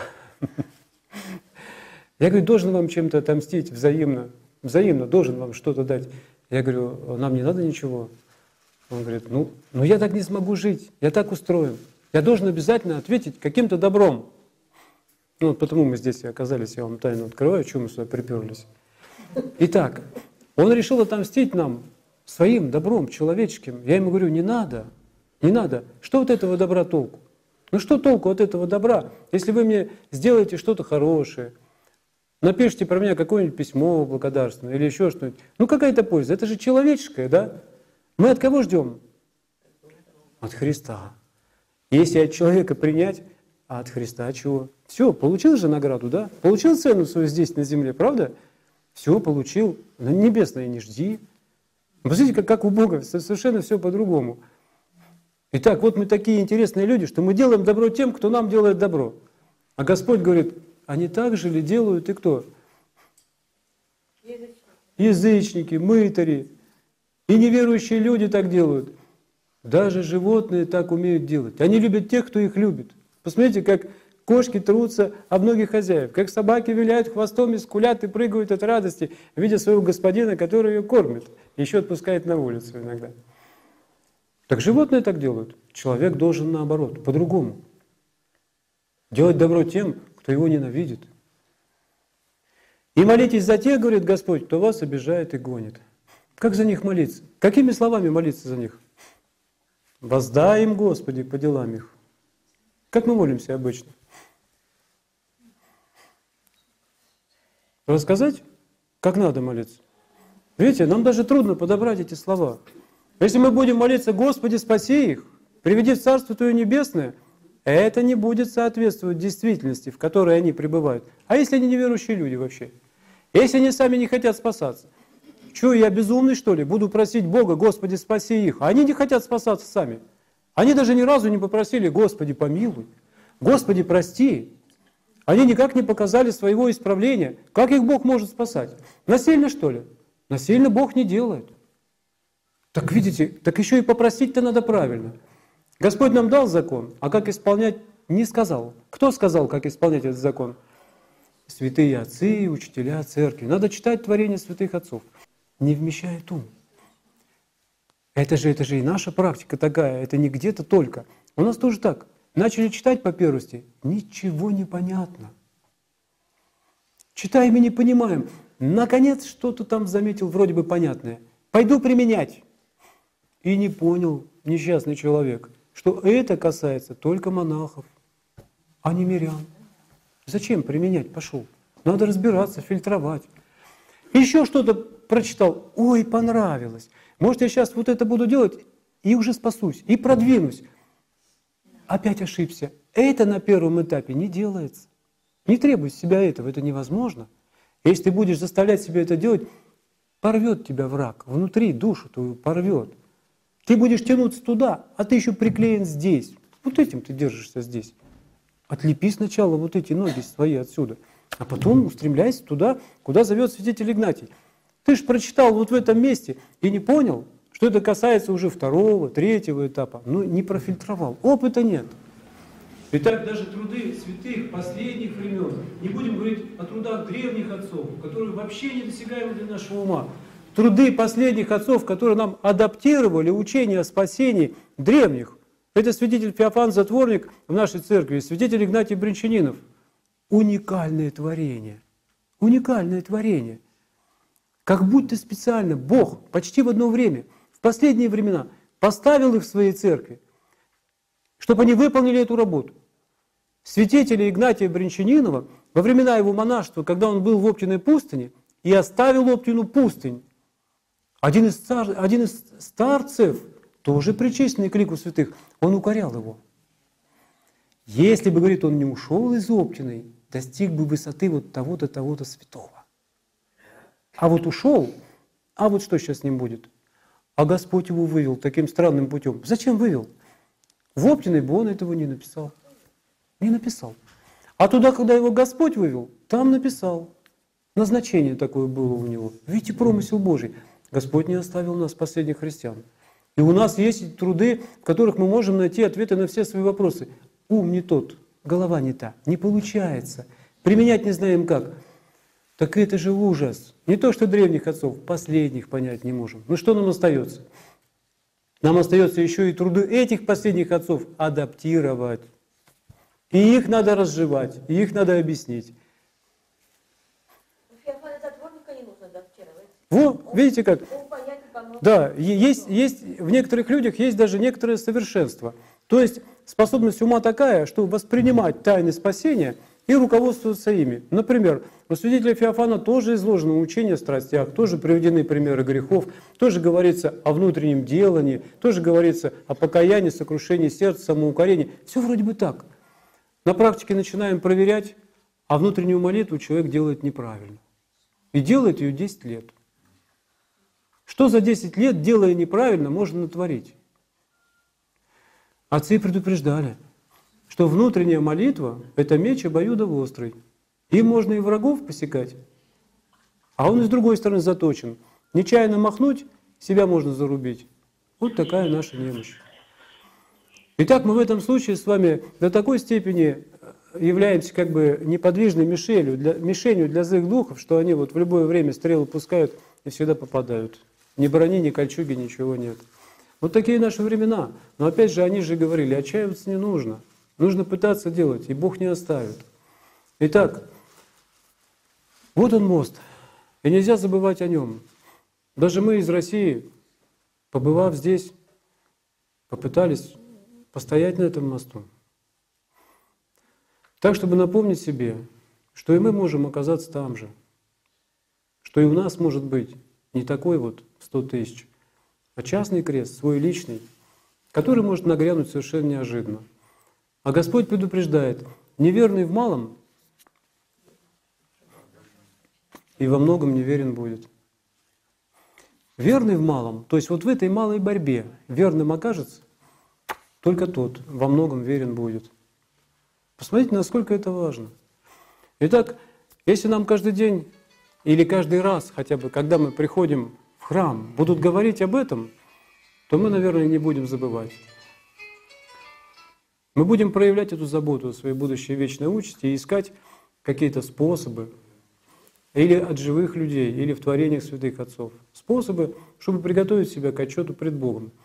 Я говорю: должен вам чем-то отомстить взаимно. Взаимно должен вам что-то дать. Я говорю: нам не надо ничего. Он говорит: ну я так не смогу жить, я так устроен. Я должен обязательно ответить каким-то добром. Ну, вот потому мы здесь и оказались, я вам тайну открываю, чего мы сюда приперлись. Итак, он решил отомстить нам своим добром, человеческим. Я ему говорю: не надо, не надо. Что от этого добра толку? Ну что толку от этого добра, если вы мне сделаете что-то хорошее, напишите про меня какое-нибудь письмо благодарственное или еще что-нибудь. Ну какая-то польза? Это же человеческое, да? Мы от кого ждем? От Христа. Если от человека принять, а от Христа чего? Все, получил же награду, да? Получил цену свою здесь, на земле, правда? Все получил. Небесное не жди. Посмотрите, как у Бога совершенно все по-другому. Итак, вот мы такие интересные люди, что мы делаем добро тем, кто нам делает добро. А Господь говорит: а не так же ли делают и кто? Язычники, мытари. И неверующие люди так делают. Даже животные так умеют делать. Они любят тех, кто их любит. Посмотрите, как кошки трутся об многих хозяев, как собаки виляют хвостом и скулят и прыгают от радости, видя своего господина, который ее кормит, еще отпускает на улицу иногда. Так животные так делают. Человек должен наоборот, по-другому. Делать добро тем, кто его ненавидит. И молитесь за тех, говорит Господь, кто вас обижает и гонит. Как за них молиться? Какими словами молиться за них? Воздай им, Господи, по делам их. Как мы молимся обычно? Рассказать, как надо молиться? Видите, нам даже трудно подобрать эти слова. Если мы будем молиться: Господи, спаси их, приведи в Царство Твое Небесное, это не будет соответствовать действительности, в которой они пребывают. А если они неверующие люди вообще? Если они сами не хотят спасаться? Что, я безумный, что ли? Буду просить Бога: Господи, спаси их. А они не хотят спасаться сами. Они даже ни разу не попросили: Господи, помилуй, Господи, прости. Они никак не показали своего исправления. Как их Бог может спасать? Насильно, что ли? Насильно Бог не делает. Так видите, так еще и попросить-то надо правильно. Господь нам дал закон, а как исполнять не сказал. Кто сказал, как исполнять этот закон? Святые отцы, учителя церкви. Надо читать творения святых отцов. Не вмещает ум. Это же и наша практика такая, это не где-то только. У нас тоже так. Начали читать по первости, ничего не понятно. Читаем и не понимаем. Наконец что-то там заметил вроде бы понятное. Пойду применять. И не понял несчастный человек, что это касается только монахов, а не мирян. Зачем применять? Пошел. Надо разбираться, фильтровать. Еще что-то прочитал. Ой, понравилось. Может, я сейчас вот это буду делать и уже спасусь, и продвинусь. Опять ошибся. Это на первом этапе не делается. Не требуй с себя этого, это невозможно. Если ты будешь заставлять себя это делать, порвет тебя враг, внутри душу твою порвет. Ты будешь тянуться туда, а ты еще приклеен здесь. Вот этим ты держишься здесь. Отлепи сначала вот эти ноги свои отсюда, а потом устремляйся туда, куда зовет святитель Игнатий. Ты же прочитал вот в этом месте и не понял, что это касается уже второго, третьего этапа. Ну, не профильтровал. Опыта нет. Итак, даже труды святых последних времен, не будем говорить о трудах древних отцов, которые вообще недосягаемы для нашего ума. Труды последних отцов, которые нам адаптировали учение о спасении древних. Это святитель Феофан Затворник в нашей церкви, святитель Игнатий Брянчанинов. Уникальное творение. Уникальное творение. Как будто специально Бог почти в одно время, в последние времена, поставил их в своей церкви, чтобы они выполнили эту работу. Святителя Игнатия Брянчанинова во времена его монашества, когда он был в Оптиной пустыне и оставил Оптину пустынь, один из старцев, тоже причисленный к лику святых, он укорял его. Если бы, говорит, он не ушел из Оптиной, достиг бы высоты вот того-то, того-то святого. А вот ушел, а вот что сейчас с ним будет? А Господь его вывел таким странным путем. Зачем вывел? В Оптиной бы он этого не написал. Не написал. А туда, когда его Господь вывел, там написал. Назначение такое было у него. Видите, промысел Божий. Господь не оставил нас, последних христиан. И у нас есть труды, в которых мы можем найти ответы на все свои вопросы. Ум не тот, голова не та, не получается. Применять не знаем как. Так это же ужас. Не то, что древних отцов, последних понять не можем. Ну что нам остается? Нам остается еще и труды этих последних отцов адаптировать. И их надо разжевать, и их надо объяснить. Феофана Затворника не нужно адаптировать. Вот, видите как? Да, есть, в некоторых людях есть даже некоторое совершенство. То есть способность ума такая, что воспринимать тайны спасения и руководствоваться ими. Например, у святителя Феофана тоже изложено учение о страстях, тоже приведены примеры грехов, тоже говорится о внутреннем делании, тоже говорится о покаянии, сокрушении сердца, самоукорении. Все вроде бы так. На практике начинаем проверять, а внутреннюю молитву человек делает неправильно. И делает ее 10 лет. Что за 10 лет, делая неправильно, можно натворить? Отцы предупреждали, что внутренняя молитва – это меч обоюдоострый. Им можно и врагов посекать, а он и с другой стороны заточен. Нечаянно махнуть, себя можно зарубить. Вот такая наша немощь. Итак, мы в этом случае с вами до такой степени являемся как бы неподвижной мишенью для злых духов, что они вот в любое время стрелы пускают и всегда попадают. Ни брони, ни кольчуги, ничего нет. Вот такие наши времена. Но опять же, они же говорили, отчаиваться не нужно. Нужно пытаться делать, и Бог не оставит. Итак, вот он мост, и нельзя забывать о нем. Даже мы из России, побывав здесь, попытались постоять на этом мосту. Так, чтобы напомнить себе, что и мы можем оказаться там же, что и у нас может быть не такой вот 100 тысяч, а частный крест, свой личный, который может нагрянуть совершенно неожиданно. А Господь предупреждает, неверный в малом и во многом неверен будет. Верный в малом, то есть вот в этой малой борьбе верным окажется только тот, во многом верен будет. Посмотрите, насколько это важно. Итак, если нам каждый день или каждый раз, хотя бы, когда мы приходим в храм, будут говорить об этом, то мы, наверное, не будем забывать. Мы будем проявлять эту заботу о своей будущей вечной участи и искать какие-то способы или от живых людей, или в творениях святых отцов. Способы, чтобы приготовить себя к отчету пред Богом.